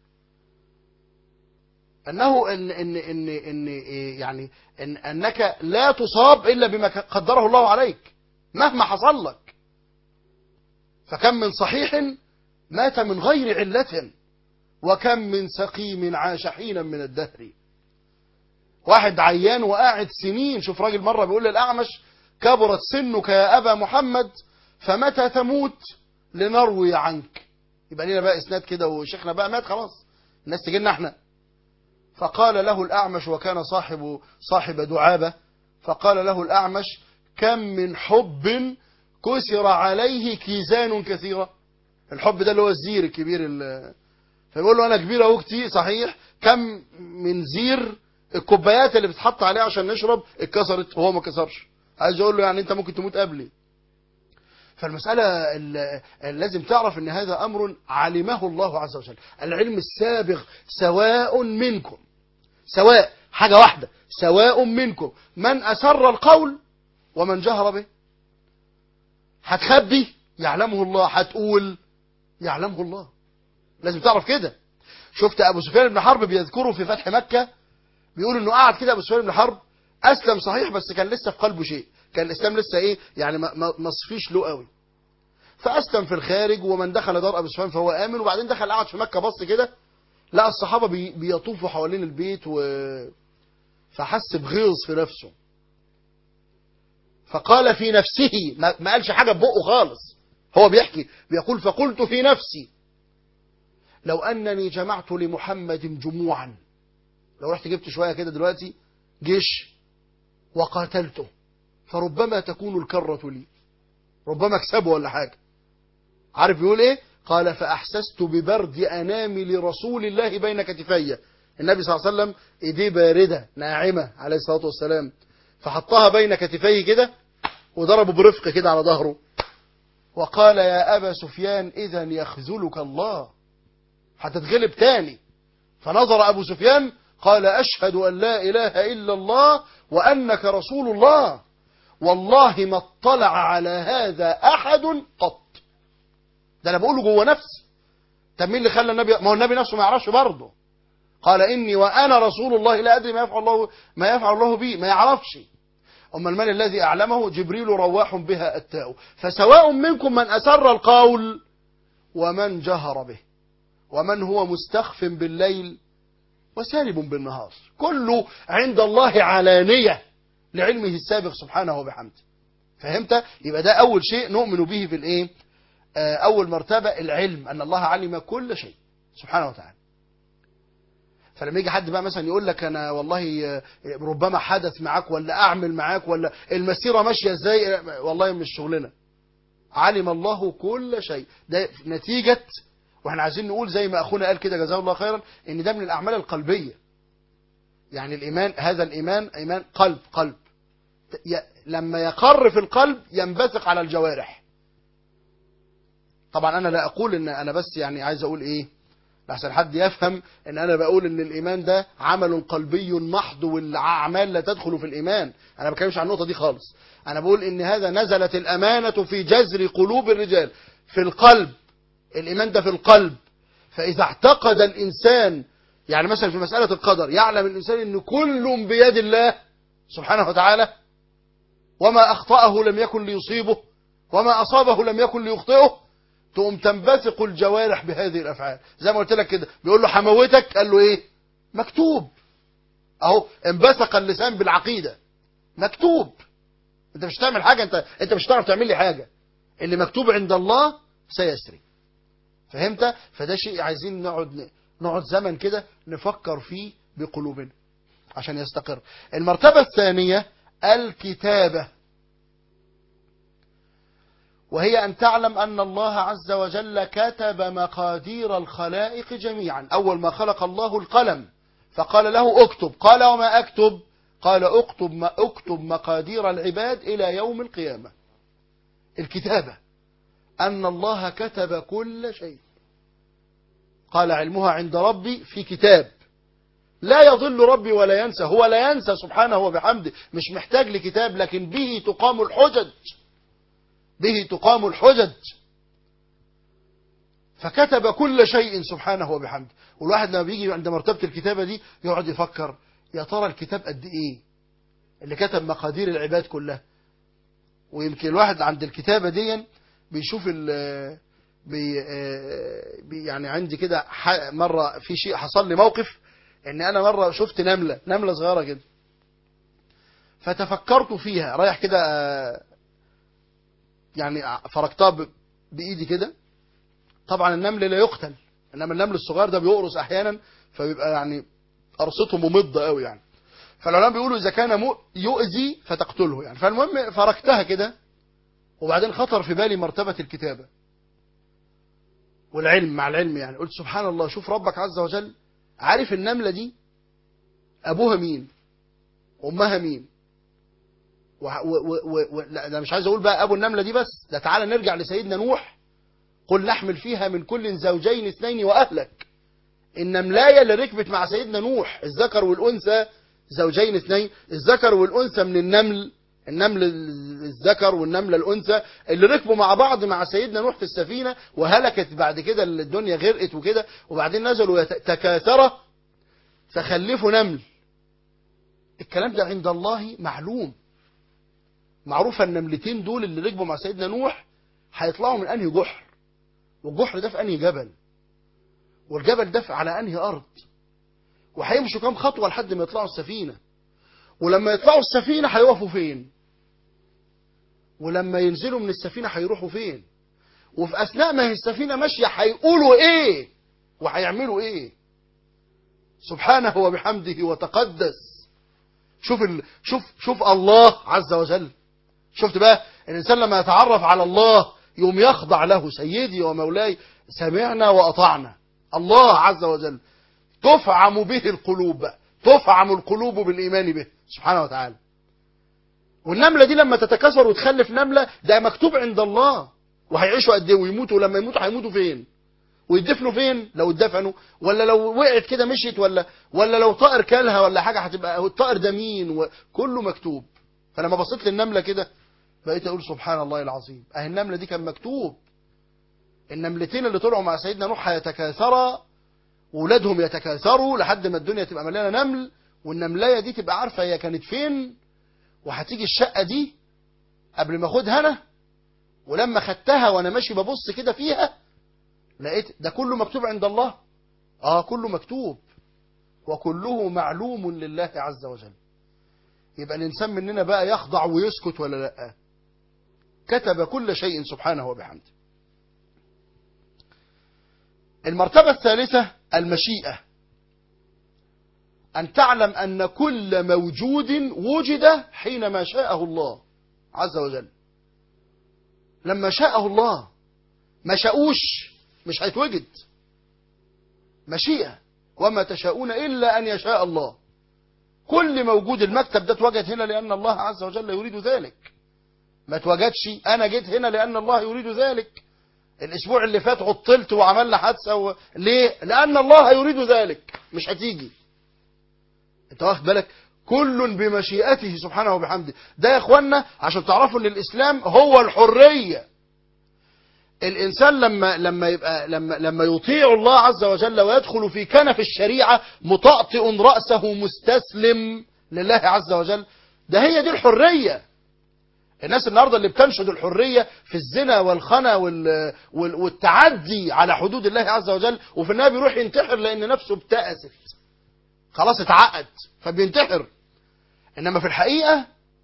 أنه إن إن إن إن يعني إن أنك لا تصاب إلا بما قدره الله عليك مهما حصل لك. فكم من صحيح مات من غير علة، وكم من سقيم عاش حينا من الدهر. واحد عيان وقاعد سنين، شوف راجل مرة بيقول للأعمش كبرت سنك يا أبا محمد فمتى تموت لنروي عنك. يبقى لنا بقى إسناد كده وشيخنا بقى مات خلاص الناس تجي لنا احنا. فقال له الأعمش وكان صاحب صاحب دعابة، فقال له الأعمش كم من حب كسر عليه كيزان كثيرة. الحب ده اللي هو الزير الكبير. فيقول له أنا كبير أهو كتير صحيح، كم من زير الكوبايات اللي بتحط عليه عشان نشرب اتكسرت وهو ما كسرش. عايز اقول له يعني انت ممكن تموت قبلي. فالمسألة لازم تعرف ان هذا امر علمه الله عز وجل، العلم السابغ. سواء منكم، سواء حاجة واحدة، سواء منكم من اسر القول ومن جهر به. هتخبي يعلمه الله، هتقول يعلمه الله. لازم تعرف كده. شفت ابو سفيان بن حرب بيذكره في فتح مكة، بيقول انه قعد كده ابو سفيان بن حرب اسلم صحيح بس كان لسه في قلبه شيء، كان الاسلام لسه ايه يعني ما مصفيش له قوي. فاسلم في الخارج، ومن دخل دار ابو سفيان فهو امن. وبعدين دخل قعد في مكه بص كده لقى الصحابه بي بيطوفوا حوالين البيت، و فحس بغيظ في نفسه، فقال في نفسه، ما قالش حاجه ببقه خالص، هو بيحكي بيقول فقلت في نفسي لو انني جمعت لمحمد جموعا، لو رحت جبت شويه كده دلوقتي جيش وقاتلته فربما تكون الكرة لي، ربما اكسبه ولا حاجة. عارف يقول ايه؟ قال فأحسست ببرد أنامل رسول الله بين كتفي. النبي صلى الله عليه وسلم ايديه باردة ناعمة عليه الصلاة والسلام، فحطها بين كتفيه كده وضربه برفق كده على ظهره، وقال يا أبا سفيان إذا يخذلك الله، هتتغلب تاني. فنظر أبو سفيان قال أشهد أن لا إله إلا الله وأنك رسول الله، والله ما اطلع على هذا أحد قط. ده أنا بقوله جوه نفسي. طب مين اللي خلى النبي؟ ما هو النبي نفسه ما يعرفش برضه. قال إني وأنا رسول الله لا أدري ما يفعل الله ما يفعل الله بي، ما يعرفش. أما المال الذي أعلمه جبريل رواح بها أتاه. فسواء منكم من أسر القول ومن جهر به، ومن هو مستخف بالليل وسارب بالنهار، كله عند الله علانية لعلمه السابق سبحانه وبحمده. فهمت؟ يبقى ده أول شيء نؤمن به في الإيه؟ أول مرتبة العلم، أن الله علم كل شيء سبحانه وتعالى. فلما يجي حد بقى مثلا يقول لك أنا والله ربما حدث معاك ولا أعمل معاك ولا المسيرة ماشية إزاي، والله مش شغلنا. علم الله كل شيء، ده نتيجة واحنا عايزين نقول زي ما اخونا قال كده جزاه الله خيرا ان ده من الاعمال القلبيه. يعني الايمان هذا الايمان ايمان قلب قلب لما يقر في القلب ينبثق على الجوارح. طبعا انا لا اقول ان انا بس يعني عايز اقول ايه لحسن حد يفهم ان انا بقول ان الايمان ده عمل قلبي محض والاعمال لا تدخل في الايمان. انا ما بتكلمش عن النقطه دي خالص. انا بقول ان هذا نزلت الامانه في جذر قلوب الرجال في القلب. الايمان ده في القلب. فاذا اعتقد الانسان يعني مثلا في مساله القدر يعلم الانسان ان كل بيد الله سبحانه وتعالى وما اخطاه لم يكن ليصيبه وما اصابه لم يكن ليخطئه تقوم تنبثق الجوارح بهذه الافعال. زي ما قلت لك كده بيقول له حموتك قال له ايه مكتوب اهو انبثق اللسان بالعقيده مكتوب. انت مش هتعمل حاجه انت انت مش هتعرف تعمل لي حاجه اللي مكتوب عند الله سيسري. فهمت؟ فده شيء عايزين نقعد نقعد زمن كده نفكر فيه بقلوبنا عشان يستقر. المرتبه الثانيه الكتابه وهي أن تعلم أن الله عز وجل كتب مقادير الخلائق جميعا. أول ما خلق الله القلم فقال له اكتب قال وما أكتب قال اكتب, ما اكتب مقادير العباد إلى يوم القيامة. الكتابة أن الله كتب كل شيء قال علمها عند ربي في كتاب لا يضل ربي ولا ينسى. هو لا ينسى سبحانه وبحمده مش محتاج لكتاب لكن به تقام الحجج به تقام الحجج. فكتب كل شيء سبحانه وبحمده. والواحد لما بيجي عند مرتبة الكتابة دي يقعد يفكر يا ترى الكتاب قد ايه اللي كتب مقادير العباد كلها. ويمكن الواحد عند الكتابة دي بيشوف ال بي بي يعني عندي كده مرة في شيء حصل لي موقف ان انا مرة شفت نملة نملة صغيرة كده فتفكرت فيها رايح كده يعني فركتها بايدي كده. طبعا النمل لا يقتل انما النمل الصغير ده بيقرص احيانا فبيبقى يعني قرصته ممضه قوي يعني. فالعلماء بيقولوا اذا كان يؤذي فتقتله يعني. فالمهم فركتها كده وبعدين خطر في بالي مرتبه الكتابه والعلم مع العلم يعني. قلت سبحان الله شوف ربك عز وجل عارف النمله دي ابوها مين امها مين و... و... و... لا ده مش عايز اقول بقى ابو النمله دي بس ده تعالى نرجع لسيدنا نوح قل نحمل فيها من كل زوجين اثنين واهلك. النملايه اللي ركبت مع سيدنا نوح الذكر والانثى زوجين اثنين الذكر والانثى من النمل النمل الذكر والنمله الانثى اللي ركبوا مع بعض مع سيدنا نوح في السفينه وهلكت بعد كده الدنيا غرقت وكده وبعدين نزلوا تكاثرة فخلفوا نمل. الكلام ده عند الله معلوم معروفة النملتين دول اللي ركبوا مع سيدنا نوح هيطلعوا من انهي جحر والجحر ده في انهي جبل والجبل ده على انهي ارض وهيمشوا كام خطوة لحد ما يطلعوا السفينة ولما يطلعوا السفينة هيقفوا فين ولما ينزلوا من السفينة هيروحوا فين وفي اثناء ما هي السفينة ماشية هيقولوا ايه وهيعملوا ايه. سبحانه وبحمده وتقدس. شوف ال... شوف شوف الله عز وجل. شفت بقى الإنسان لما يتعرف على الله يوم يخضع له سيدي ومولاي سمعنا وأطعنا. الله عز وجل تفعم به القلوب بقى. تفعم القلوب بالإيمان به سبحانه وتعالى. والنملة دي لما تتكاثر وتخلف نملة ده مكتوب عند الله وهيعيشوا قد ايه ويموتوا ولما يموتوا هيموتوا فين ويدفنوا فين لو اتدفنوا ولا لو وقعت كده مشيت ولا ولا لو طائر كلها ولا حاجة هتبقى الطائر ده مين وكله مكتوب. فلما بصيت للنملة كده بقيت اقول سبحان الله العظيم اهي النملة دي كان مكتوب. النملتين اللي طلعوا مع سيدنا نوح هيتكاثرا واولادهم يتكاثروا لحد ما الدنيا تبقى مليانه نمل والنملايه دي تبقى عارفه هي كانت فين وهتيجي الشقه دي قبل ما اخدها انا. ولما خدتها وانا ماشي ببص كده فيها لقيت ده كله مكتوب عند الله. اه كله مكتوب وكله معلوم لله عز وجل. يبقى الانسان مننا بقى يخضع ويسكت ولا لا؟ كتب كل شيء سبحانه وبحمده. المرتبة الثالثة المشيئة. أن تعلم أن كل موجود وجد حينما شاءه الله عز وجل. لما شاءه الله ما شاءوش مش هيتوجد. مشيئة، وما تشاءون إلا أن يشاء الله. كل موجود، المكتب ده اتوجد هنا لأن الله عز وجل يريد ذلك، ما اتوجدش أنا جيت هنا لأن الله يريد ذلك. الأسبوع اللي فات عطلت وعملنا حادثة و... ليه؟ لأن الله يريد ذلك، مش هتيجي. انت واخد بالك؟ كل بمشيئته سبحانه وبحمده. ده يا اخوانا عشان تعرفوا ان الاسلام هو الحرية. الانسان لما لما يبقى لما لما يطيع الله عز وجل ويدخل في كنف الشريعة مطأطئ رأسه مستسلم لله عز وجل، ده هي دي الحرية. الناس النهارده اللي بتنشد الحرية في الزنا والخنا وال... وال... والتعدي على حدود الله عز وجل، وفي النهاية بيروح ينتحر لأن نفسه ابتأست، خلاص اتعقد فبينتحر. إنما في الحقيقة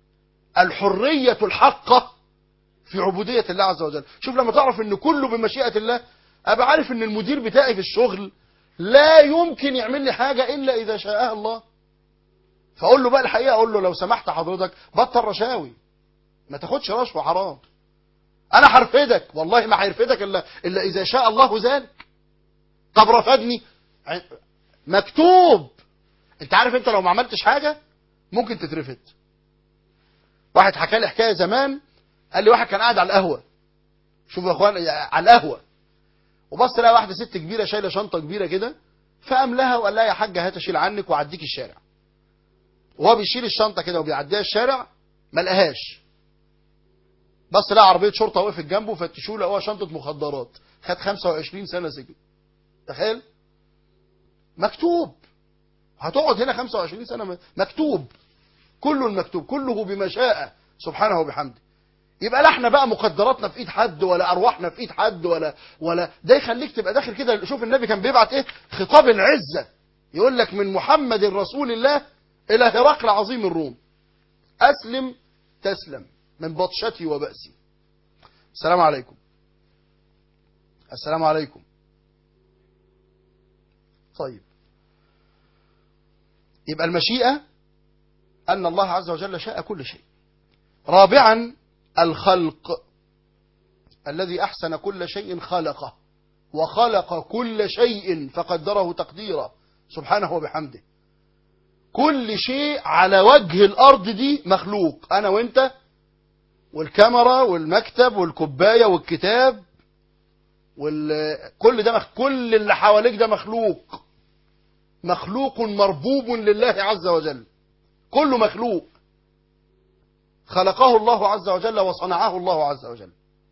الحرية الحقة في عبودية الله عز وجل. شوف لما تعرف إن كله بمشيئة الله، أبقى عارف إن المدير بتاعي في الشغل لا يمكن يعمل لي حاجة إلا إذا شاءها الله. فأقول له بقى الحقيقة، أقول له لو سمحت حضرتك بطل رشاوي، ما تاخدش رشوة حرام، انا هرفدك، والله ما هيرفدك الا الا اذا شاء الله ذلك. طب رفدني، مكتوب. انت عارف انت لو ما عملتش حاجة ممكن تترفد. واحد حكى لي حكاية زمان، قال لي واحد كان قاعد على القهوة، شوف يا اخوان، على القهوة، وبص لقى واحدة ست كبيرة شايلة شنطة كبيرة كده، فقام لها وقال لها يا حاجة هات اشيل عنك وعديك الشارع. وهو بيشيل الشنطة كده وبيعديها الشارع ما لقاهاش، بس لقى عربية شرطة وقفت جنبه، فتشوه لقوها شنطة مخدرات، خد خمسة وعشرين سنة سجن. تخيل، مكتوب هتقعد هنا خمسة وعشرين سنة، مكتوب، كله المكتوب، كله بمشاءة سبحانه وبحمده. يبقى لا احنا بقى مقدراتنا في ايد حد، ولا ارواحنا في ايد حد، ولا ولا ده يخليك تبقى داخل كده. شوف النبي كان بيبعت ايه؟ خطاب العزة، يقول لك من محمد رسول الله الى هرقل عظيم الروم، اسلم تسلم من بطشتي وبأسي. السلام عليكم. السلام عليكم. طيب، يبقى المشيئة أن الله عز وجل شاء كل شيء. رابعا الخلق، الذي أحسن كل شيء خلقه، وخلق كل شيء فقدره تقديرا سبحانه وبحمده. كل شيء على وجه الأرض دي مخلوق، أنا وإنت والكاميرا والمكتب والكوباية والكتاب وكل ده، كل اللي حواليك ده مخلوق، مخلوق مربوب لله عز وجل، كله مخلوق خلقه الله عز وجل وصنعه الله عز وجل،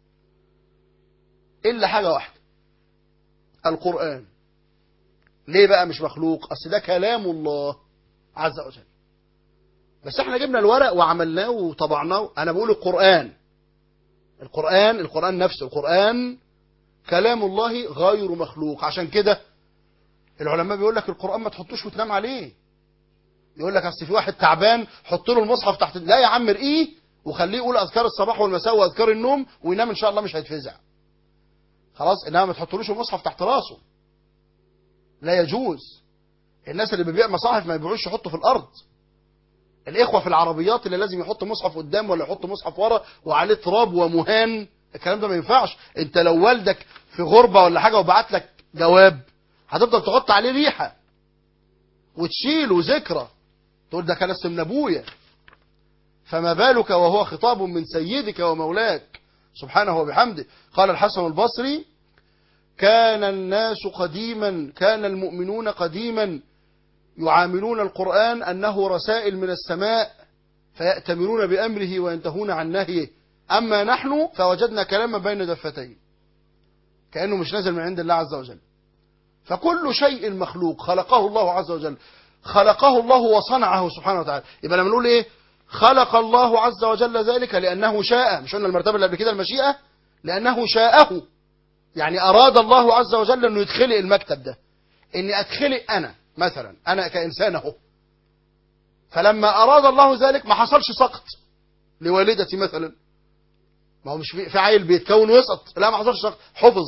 إلا حاجة واحدة، القرآن. ليه بقى مش مخلوق؟ أصل ده كلام الله عز وجل، بس احنا جبنا الورق وعملناه وطبعناه. انا بقول القرآن، القرآن القرآن نفسه، القرآن كلام الله غير مخلوق. عشان كده العلماء بيقول لك القرآن ما تحطوش وتنام عليه. يقول لك اصل في واحد تعبان حط له المصحف تحت، لا يا عم ارقيه وخليه يقول اذكار الصباح والمساء واذكار النوم وينام ان شاء الله مش هيتفزع. خلاص، انما ما تحطلوش المصحف تحت راسه، لا يجوز. الناس اللي بيبيع مصاحف ما يبيعوش يحطوا في الارض. الإخوة في العربيات اللي لازم يحط مصحف قدام ولا يحط مصحف ورا وعليه تراب ومهان، الكلام ده ما ينفعش. انت لو والدك في غربة ولا حاجة وبعت لك جواب، هتفضل تحط عليه ريحة وتشيله ذكرى، تقول ده كان اسم ابويا، فما بالك وهو خطاب من سيدك ومولاك سبحانه وبحمده. قال الحسن البصري: كان الناس قديما، كان المؤمنون قديما يعاملون القرآن أنه رسائل من السماء فيأتمرون بأمره وينتهون عن نهيه، أما نحن فوجدنا كلاما بين دفتين، كأنه مش نازل من عند الله عز وجل. فكل شيء مخلوق خلقه الله عز وجل، خلقه الله وصنعه سبحانه وتعالى. يبقى لما نقول ايه؟ خلق الله عز وجل ذلك لأنه شاء، مش قلنا المرتبة اللي قبل كده المشيئة؟ لأنه شاءه، يعني أراد الله عز وجل أنه يدخلي المكتب ده، إني أدخلي أنا مثلا، أنا كإنسان اهو. فلما أراد الله ذلك ما حصلش سقط لوالدتي مثلا، ما هو مش في عيل بيتكون ويسقط، لا ما حصلش سقط، حفظ.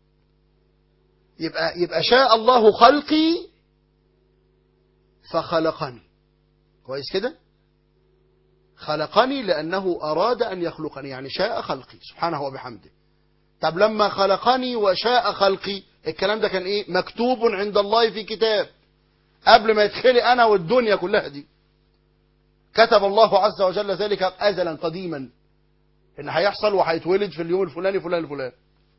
يبقى يبقى شاء الله خلقي فخلقني، كويس كده؟ خلقني لأنه أراد أن يخلقني، يعني شاء خلقي سبحانه وبحمده. طب لما خلقني وشاء خلقي، الكلام ده كان ايه؟ مكتوب عند الله في كتاب قبل ما يدخلي انا والدنيا كلها دي. كتب الله عز وجل ذلك ازلا قديما ان هيحصل وهيتولد في اليوم الفلاني فلان الفلان،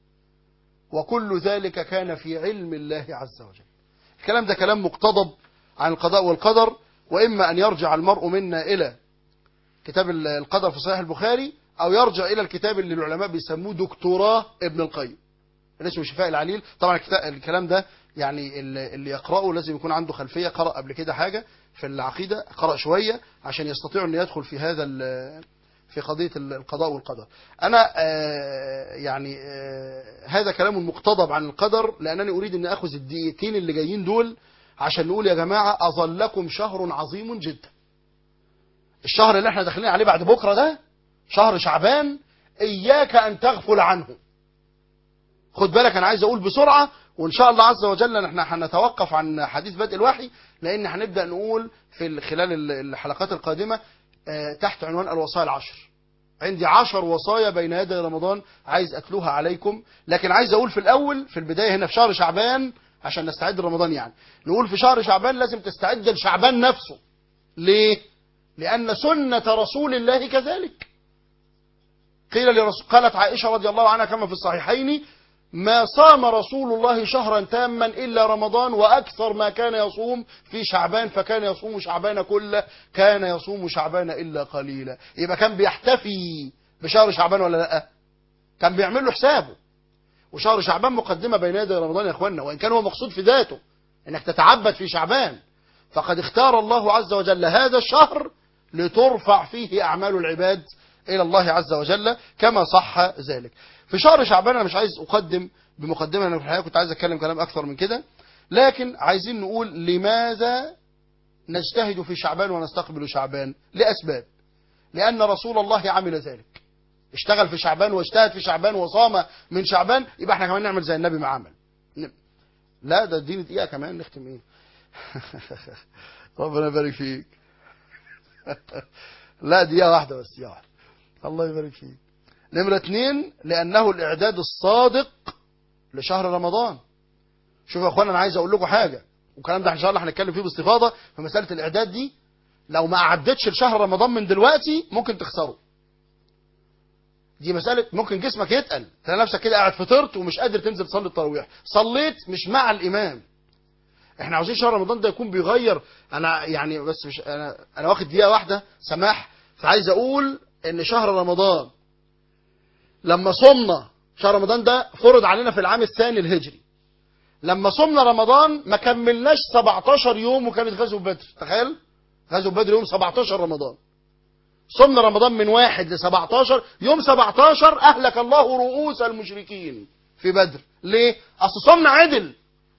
وكل ذلك كان في علم الله عز وجل. الكلام ده كلام مقتضب عن القضاء والقدر، واما ان يرجع المرء منا الى كتاب القدر في صحيح البخاري، او يرجع الى الكتاب اللي العلماء بيسموه دكتوراه ابن القيم اللي اسمه شفاء العليل. طبعا الكلام ده يعني اللي يقرأه لازم يكون عنده خلفية، قرأ قبل كده حاجة في العقيدة، قرأ شوية عشان يستطيع أن يدخل في هذا في قضية القضاء والقدر. أنا يعني هذا كلام مقتضب عن القدر، لأنني أريد أن أخذ الدقيقتين اللي جايين دول عشان نقول يا جماعة أظلكم شهر عظيم جدا. الشهر اللي احنا داخلين عليه بعد بكرة ده شهر شعبان، إياك أن تغفل عنه. خد بالك، أنا عايز أقول بسرعة، وإن شاء الله عز وجل نحن هنتوقف عن حديث بدء الوحي، لأن هنبدأ نقول في خلال الحلقات القادمة تحت عنوان الوصايا العشر. عندي عشر وصايا بين يدي رمضان عايز أتلوها عليكم، لكن عايز أقول في الأول في البداية هنا في شهر شعبان عشان نستعد لرمضان، يعني نقول في شهر شعبان لازم تستعد لشعبان نفسه. ليه؟ لأن سنة رسول الله كذلك. قيل لرسول قالت عائشة رضي الله عنها كما في الصحيحين: ما صام رسول الله شهرا تاما إلا رمضان، وأكثر ما كان يصوم في شعبان، فكان يصوم شعبان كله، كان يصوم شعبان إلا قليلا. يبقى كان بيحتفي بشهر شعبان ولا لا؟ كان بيعمل له حسابه. وشهر شعبان مقدمة بين يدي رمضان يا اخوانا، وإن كان هو مقصود في ذاته إنك تتعبد في شعبان، فقد اختار الله عز وجل هذا الشهر لترفع فيه أعمال العباد إلى الله عز وجل كما صح ذلك. في شهر شعبان أنا مش عايز أقدم بمقدمة، أنا في الحقيقة كنت عايز أتكلم كلام أكثر من كده، لكن عايزين نقول لماذا نجتهد في شعبان ونستقبل شعبان. لأسباب. لأن رسول الله عمل ذلك، اشتغل في شعبان واجتهد في شعبان وصام من شعبان، يبقى احنا كمان نعمل زي النبي ما عمل. لا ده اديني دقيقة كمان نختم ايه. ربنا يبارك فيك. لا دقيقة واحدة بس، دقيقة واحدة. الله يبارك فيك. نمرة اتنين، لأنه الإعداد الصادق لشهر رمضان. شوفوا يا أخوانا، أنا عايز أقول لكم حاجة، والكلام ده إن شاء الله هنتكلم فيه باستفاضة في مسألة الإعداد دي. لو ما أعدتش لشهر رمضان من دلوقتي ممكن تخسره. دي مسألة ممكن جسمك يتقل، تلاقي نفسك كده قاعد فطرت ومش قادر تنزل تصلي التراويح، صليت مش مع الإمام. احنا عاوزين شهر رمضان ده يكون بيغير. أنا يعني بس مش أنا أنا واخد دقيقة واحدة سماح، فعايز أقول إن شهر رمضان لما صمنا، شهر رمضان ده فرض علينا في العام الثاني الهجري، لما صمنا رمضان ما كملناش سبعتاشر يوم وكانت غزوة بدر. تخيل غزوة بدر يوم سبعتاشر رمضان، صمنا رمضان من واحد ل سبعتاشر، يوم سبعتاشر أهلك الله رؤوس المشركين في بدر. ليه؟ أصل صمنا عدل.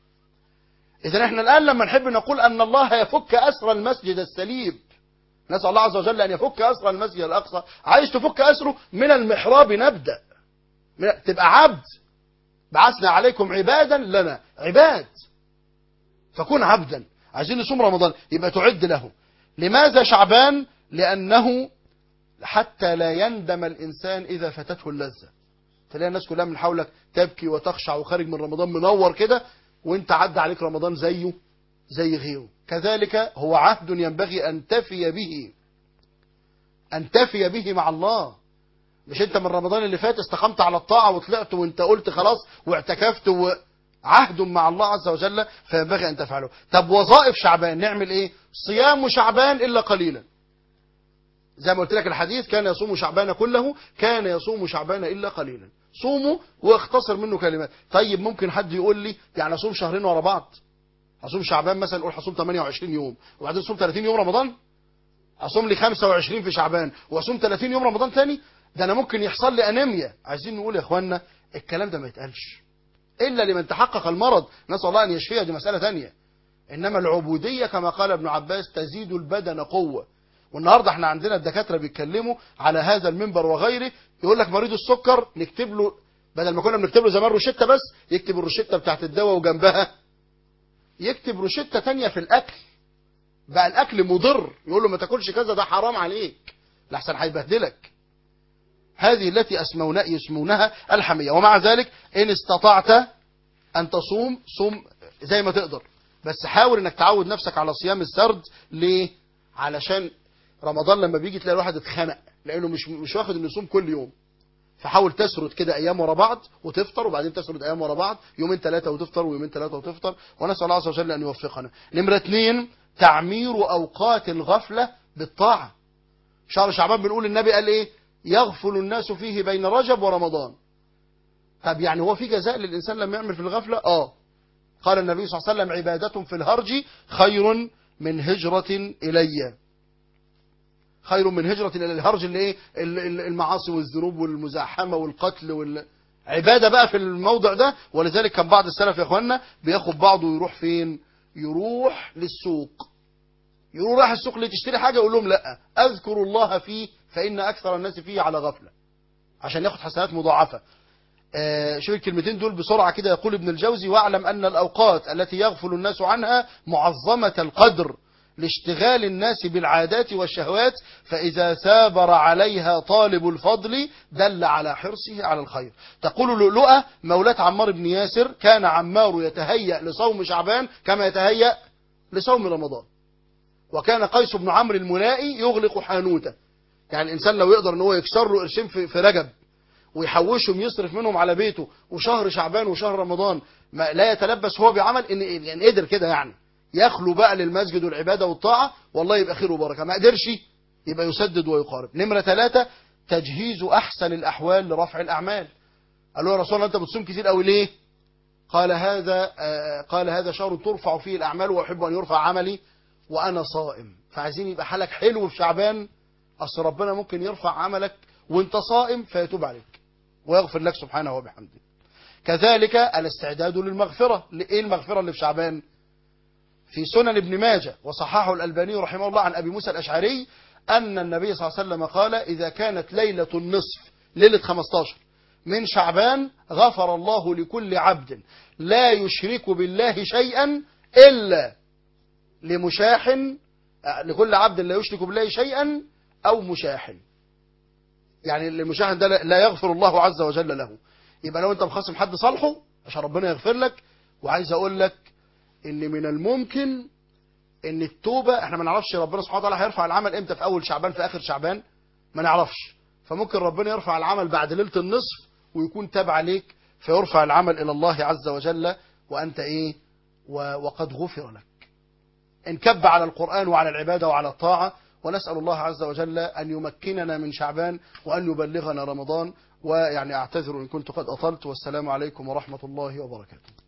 إذن احنا الآن لما نحب نقول أن الله يفك أسر المسجد السليب، نسأل الله عز وجل أن يفك أسر المسجد الأقصى. عايز تفك أسره من المحراب نبدأ، تبقى عبد. بعثنا عليكم عبادا لنا، عباد، فكون عبدا. عايزين نصوم رمضان يبقى تعد له. لماذا شعبان؟ لأنه حتى لا يندم الإنسان إذا فاتته اللذة. تلاقي الناس كلها من حولك تبكي وتخشع وخارج من رمضان منور كده، وانت عدى عليك رمضان زيه زي غيره. كذلك هو عهد ينبغي أن تفي به، أن تفي به مع الله. مش انت من رمضان اللي فات استقمت على الطاعة وطلعت وانت قلت خلاص واعتكفت، وعهد مع الله عز وجل فينبغي أن تفعله. طب وظائف شعبان نعمل ايه؟ صيام شعبان إلا قليلا. زي ما قلت لك الحديث: كان يصوم شعبان كله، كان يصوم شعبان إلا قليلا. صوموا واختصر منه كلمات. طيب ممكن حد يقول لي يعني اصوم شهرين ورا بعض؟ اصوم شعبان مثلا نقول هصوم ثمانية وعشرين يوم وبعدين اصوم ثلاثين يوم رمضان؟ اصوم لي خمسة وعشرين في شعبان واصوم ثلاثين يوم رمضان ثاني؟ ده انا ممكن يحصل لي انيميا. عايزين نقول يا اخوانا الكلام ده ما يتقالش الا لمن تحقق المرض، نسال الله ان يشفيه، دي مساله ثانيه. انما العبوديه كما قال ابن عباس تزيد البدن قوه. والنهارده احنا عندنا الدكاتره بيتكلموا على هذا المنبر وغيره، يقول لك مريض السكر نكتب له، بدل ما كنا بنكتب له زمان روشته بس، يكتب الروشته بتاعت الدواء وجنبها يكتب روشته ثانيه في الاكل. بقى الاكل مضر، يقول له ما تاكلش كذا ده حرام عليك لحسن هيبهدلك. هذه التي أسمونها يسمونها الحمية. ومع ذلك إن استطعت أن تصوم صوم زي ما تقدر، بس حاول إنك تعود نفسك على صيام السرد. ليه؟ علشان رمضان لما بيجي تلاقي الواحد اتخنق لأنه مش مش واخد إنه يصوم كل يوم، فحاول تسرد كده أيام ورا بعض وتفطر، وبعدين تسرد أيام ورا بعض، يومين ثلاثة وتفطر، ويومين ثلاثة وتفطر، ونسأل الله عز وجل أن يوفقنا. نمرة اثنين، تعمير أوقات الغفلة بالطاعة. شهر شعبان بنقول النبي قال إيه؟ يغفل الناس فيه بين رجب ورمضان. طب يعني هو في جزاء للإنسان لما يعمل في الغفلة؟ آه. قال النبي صلى الله عليه وسلم عبادة في الهرج خير من هجرة إلي. خير من هجرة إلى الهرج اللي إيه؟ المعاصي والذنوب والمزاحمة والقتل وال... عبادة بقى في الموضع ده. ولذلك كان بعض السلف يا إخواننا بياخد بعضه ويروح فين؟ يروح للسوق. يروح راح السوق اللي تشتري حاجة يقول لهم لا أذكر الله فيه فإن أكثر الناس فيه على غفلة، عشان ياخد حسنات مضاعفة. آه شوف الكلمتين دول بسرعة كده. يقول ابن الجوزي واعلم أن الأوقات التي يغفل الناس عنها معظمة القدر لاشتغال الناس بالعادات والشهوات، فإذا ثابر عليها طالب الفضل دل على حرصه على الخير. تقول لؤلؤة مولاة عمار بن ياسر كان عمار يتهيأ لصوم شعبان كما يتهيأ لصوم رمضان. وكان قيس بن عمرو الملائي يغلق حانوته. يعني الإنسان لو يقدر ان هو يكسر له قرشين في رجب ويحوشهم يصرف منهم على بيته، وشهر شعبان وشهر رمضان ما لا يتلبس هو بعمل، ان يعني قدر كده يعني يخلو بقى للمسجد والعبادة والطاعة، والله يبقى خير وبركة. ما قدرش يبقى يسدد ويقارب. نمرة ثلاثة، تجهيز أحسن الأحوال لرفع الأعمال. قالوا يا رسول الله أنت بتصوم كتير قوي ليه؟ قال هذا آه قال هذا شهر ترفع فيه الأعمال وأحب أن يرفع عملي وأنا صائم. فعايزين يبقى حالك حلو في شعبان، أصل ربنا ممكن يرفع عملك وانت صائم فيتوب عليك ويغفر لك سبحانه وبحمده. كذلك الاستعداد للمغفرة. ايه المغفرة اللي في شعبان؟ في سنن ابن ماجه وصححه الألباني رحمه الله عن أبي موسى الأشعري أن النبي صلى الله عليه وسلم قال إذا كانت ليلة النصف ليلة خمستاشر من شعبان غفر الله لكل عبد لا يشرك بالله شيئا إلا لمشاح، لكل عبد لا يشرك بالله شيئا أو مشاح. يعني المشاح ده لا يغفر الله عز وجل له. يبقى لو انت مخاصم حد صالحه عشان ربنا يغفر لك. وعايز اقول لك ان من الممكن ان التوبة، احنا ما نعرفش ربنا سبحانه وتعالى هيرفع العمل امتى، في اول شعبان في اخر شعبان ما نعرفش. فممكن ربنا يرفع العمل بعد ليلة النصف ويكون تاب عليك فيرفع العمل الى الله عز وجل وانت ايه وقد غفر لك. انكب على القرآن وعلى العبادة وعلى الطاعة. ونسأل الله عز وجل أن يمكننا من شعبان وأن يبلغنا رمضان. ويعني أعتذر إن كنت قد أطلت، والسلام عليكم ورحمة الله وبركاته.